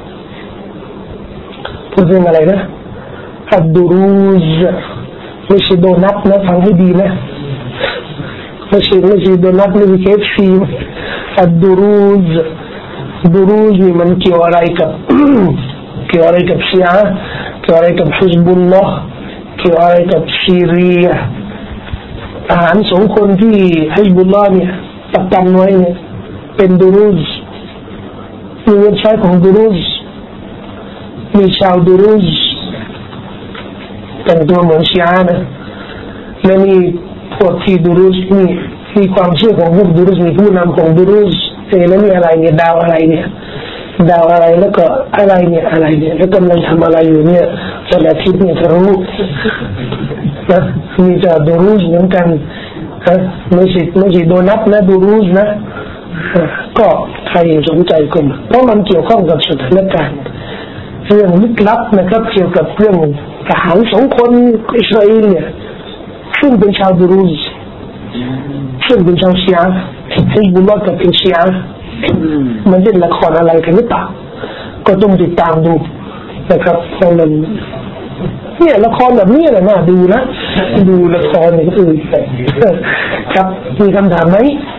พูดเรื่องอะไรนะอับดุรูซไม่ใช่โดนัทนะฟังให้ดีนะไม่ใช่ไม่ใช่โดนัทไม่ใช่เคฟซีอัดดูรูซดูรูซนี่มันเกี่ยวอะไรกับเกี่ยวอะไรกับชีอะห์เกี่ยวอะไรกับฮิซบุลลอฮ์เกี่ยวอะไรกับซีเรียอาหารสองคนที่ฮิซบุลลอฮ์เนี่ยประกันไว้เนี่ยเป็นดูรูซมีเว็บไซต์ของดูรูซมีชาวดูรูซแต่งตัวเหมือนชีอะห์นะและมีพวกที่ดูรูซนี่มีความเชื่อของพวกดูรูซมีผู้นำของดูรูซเอ๊ะแล้วมีอะไรเนี่ยดาวอะไรเนี่ยดาวอะไรแล้วก็อะไรเนี่ยอะไรเนี่ยแล้วกำลังทำอะไรอยู่เนี่ยวันอาทิตย์เนี่ยจะรู้นะมีจะดูรูซเหมือนกันฮะไม่ใช่ไม่ใช่โดนัทนะดูรูซนะก็ใครสนใจก็มาเพราะมันเกี่ยวข้องกับสถานการณ์เรื่องลึกลับนะครับเกี่ยวกับเรื่องทหารสองคนอิสราเอลเนี่ยซึ่งเป็นชาวดูรูซซึ่งเป็นชาวชีอะห์ฮิซบุลลอฮ์กับเป็นชีอะห์มันเป็นละครอะไรกันหรือเปล่าก็ต้องติดตามดูนะครับเพราะมันเนี่ยละครแบบนี้แหละน่าดูนะดูละครอย่างอื่นครับมีคำถามไหม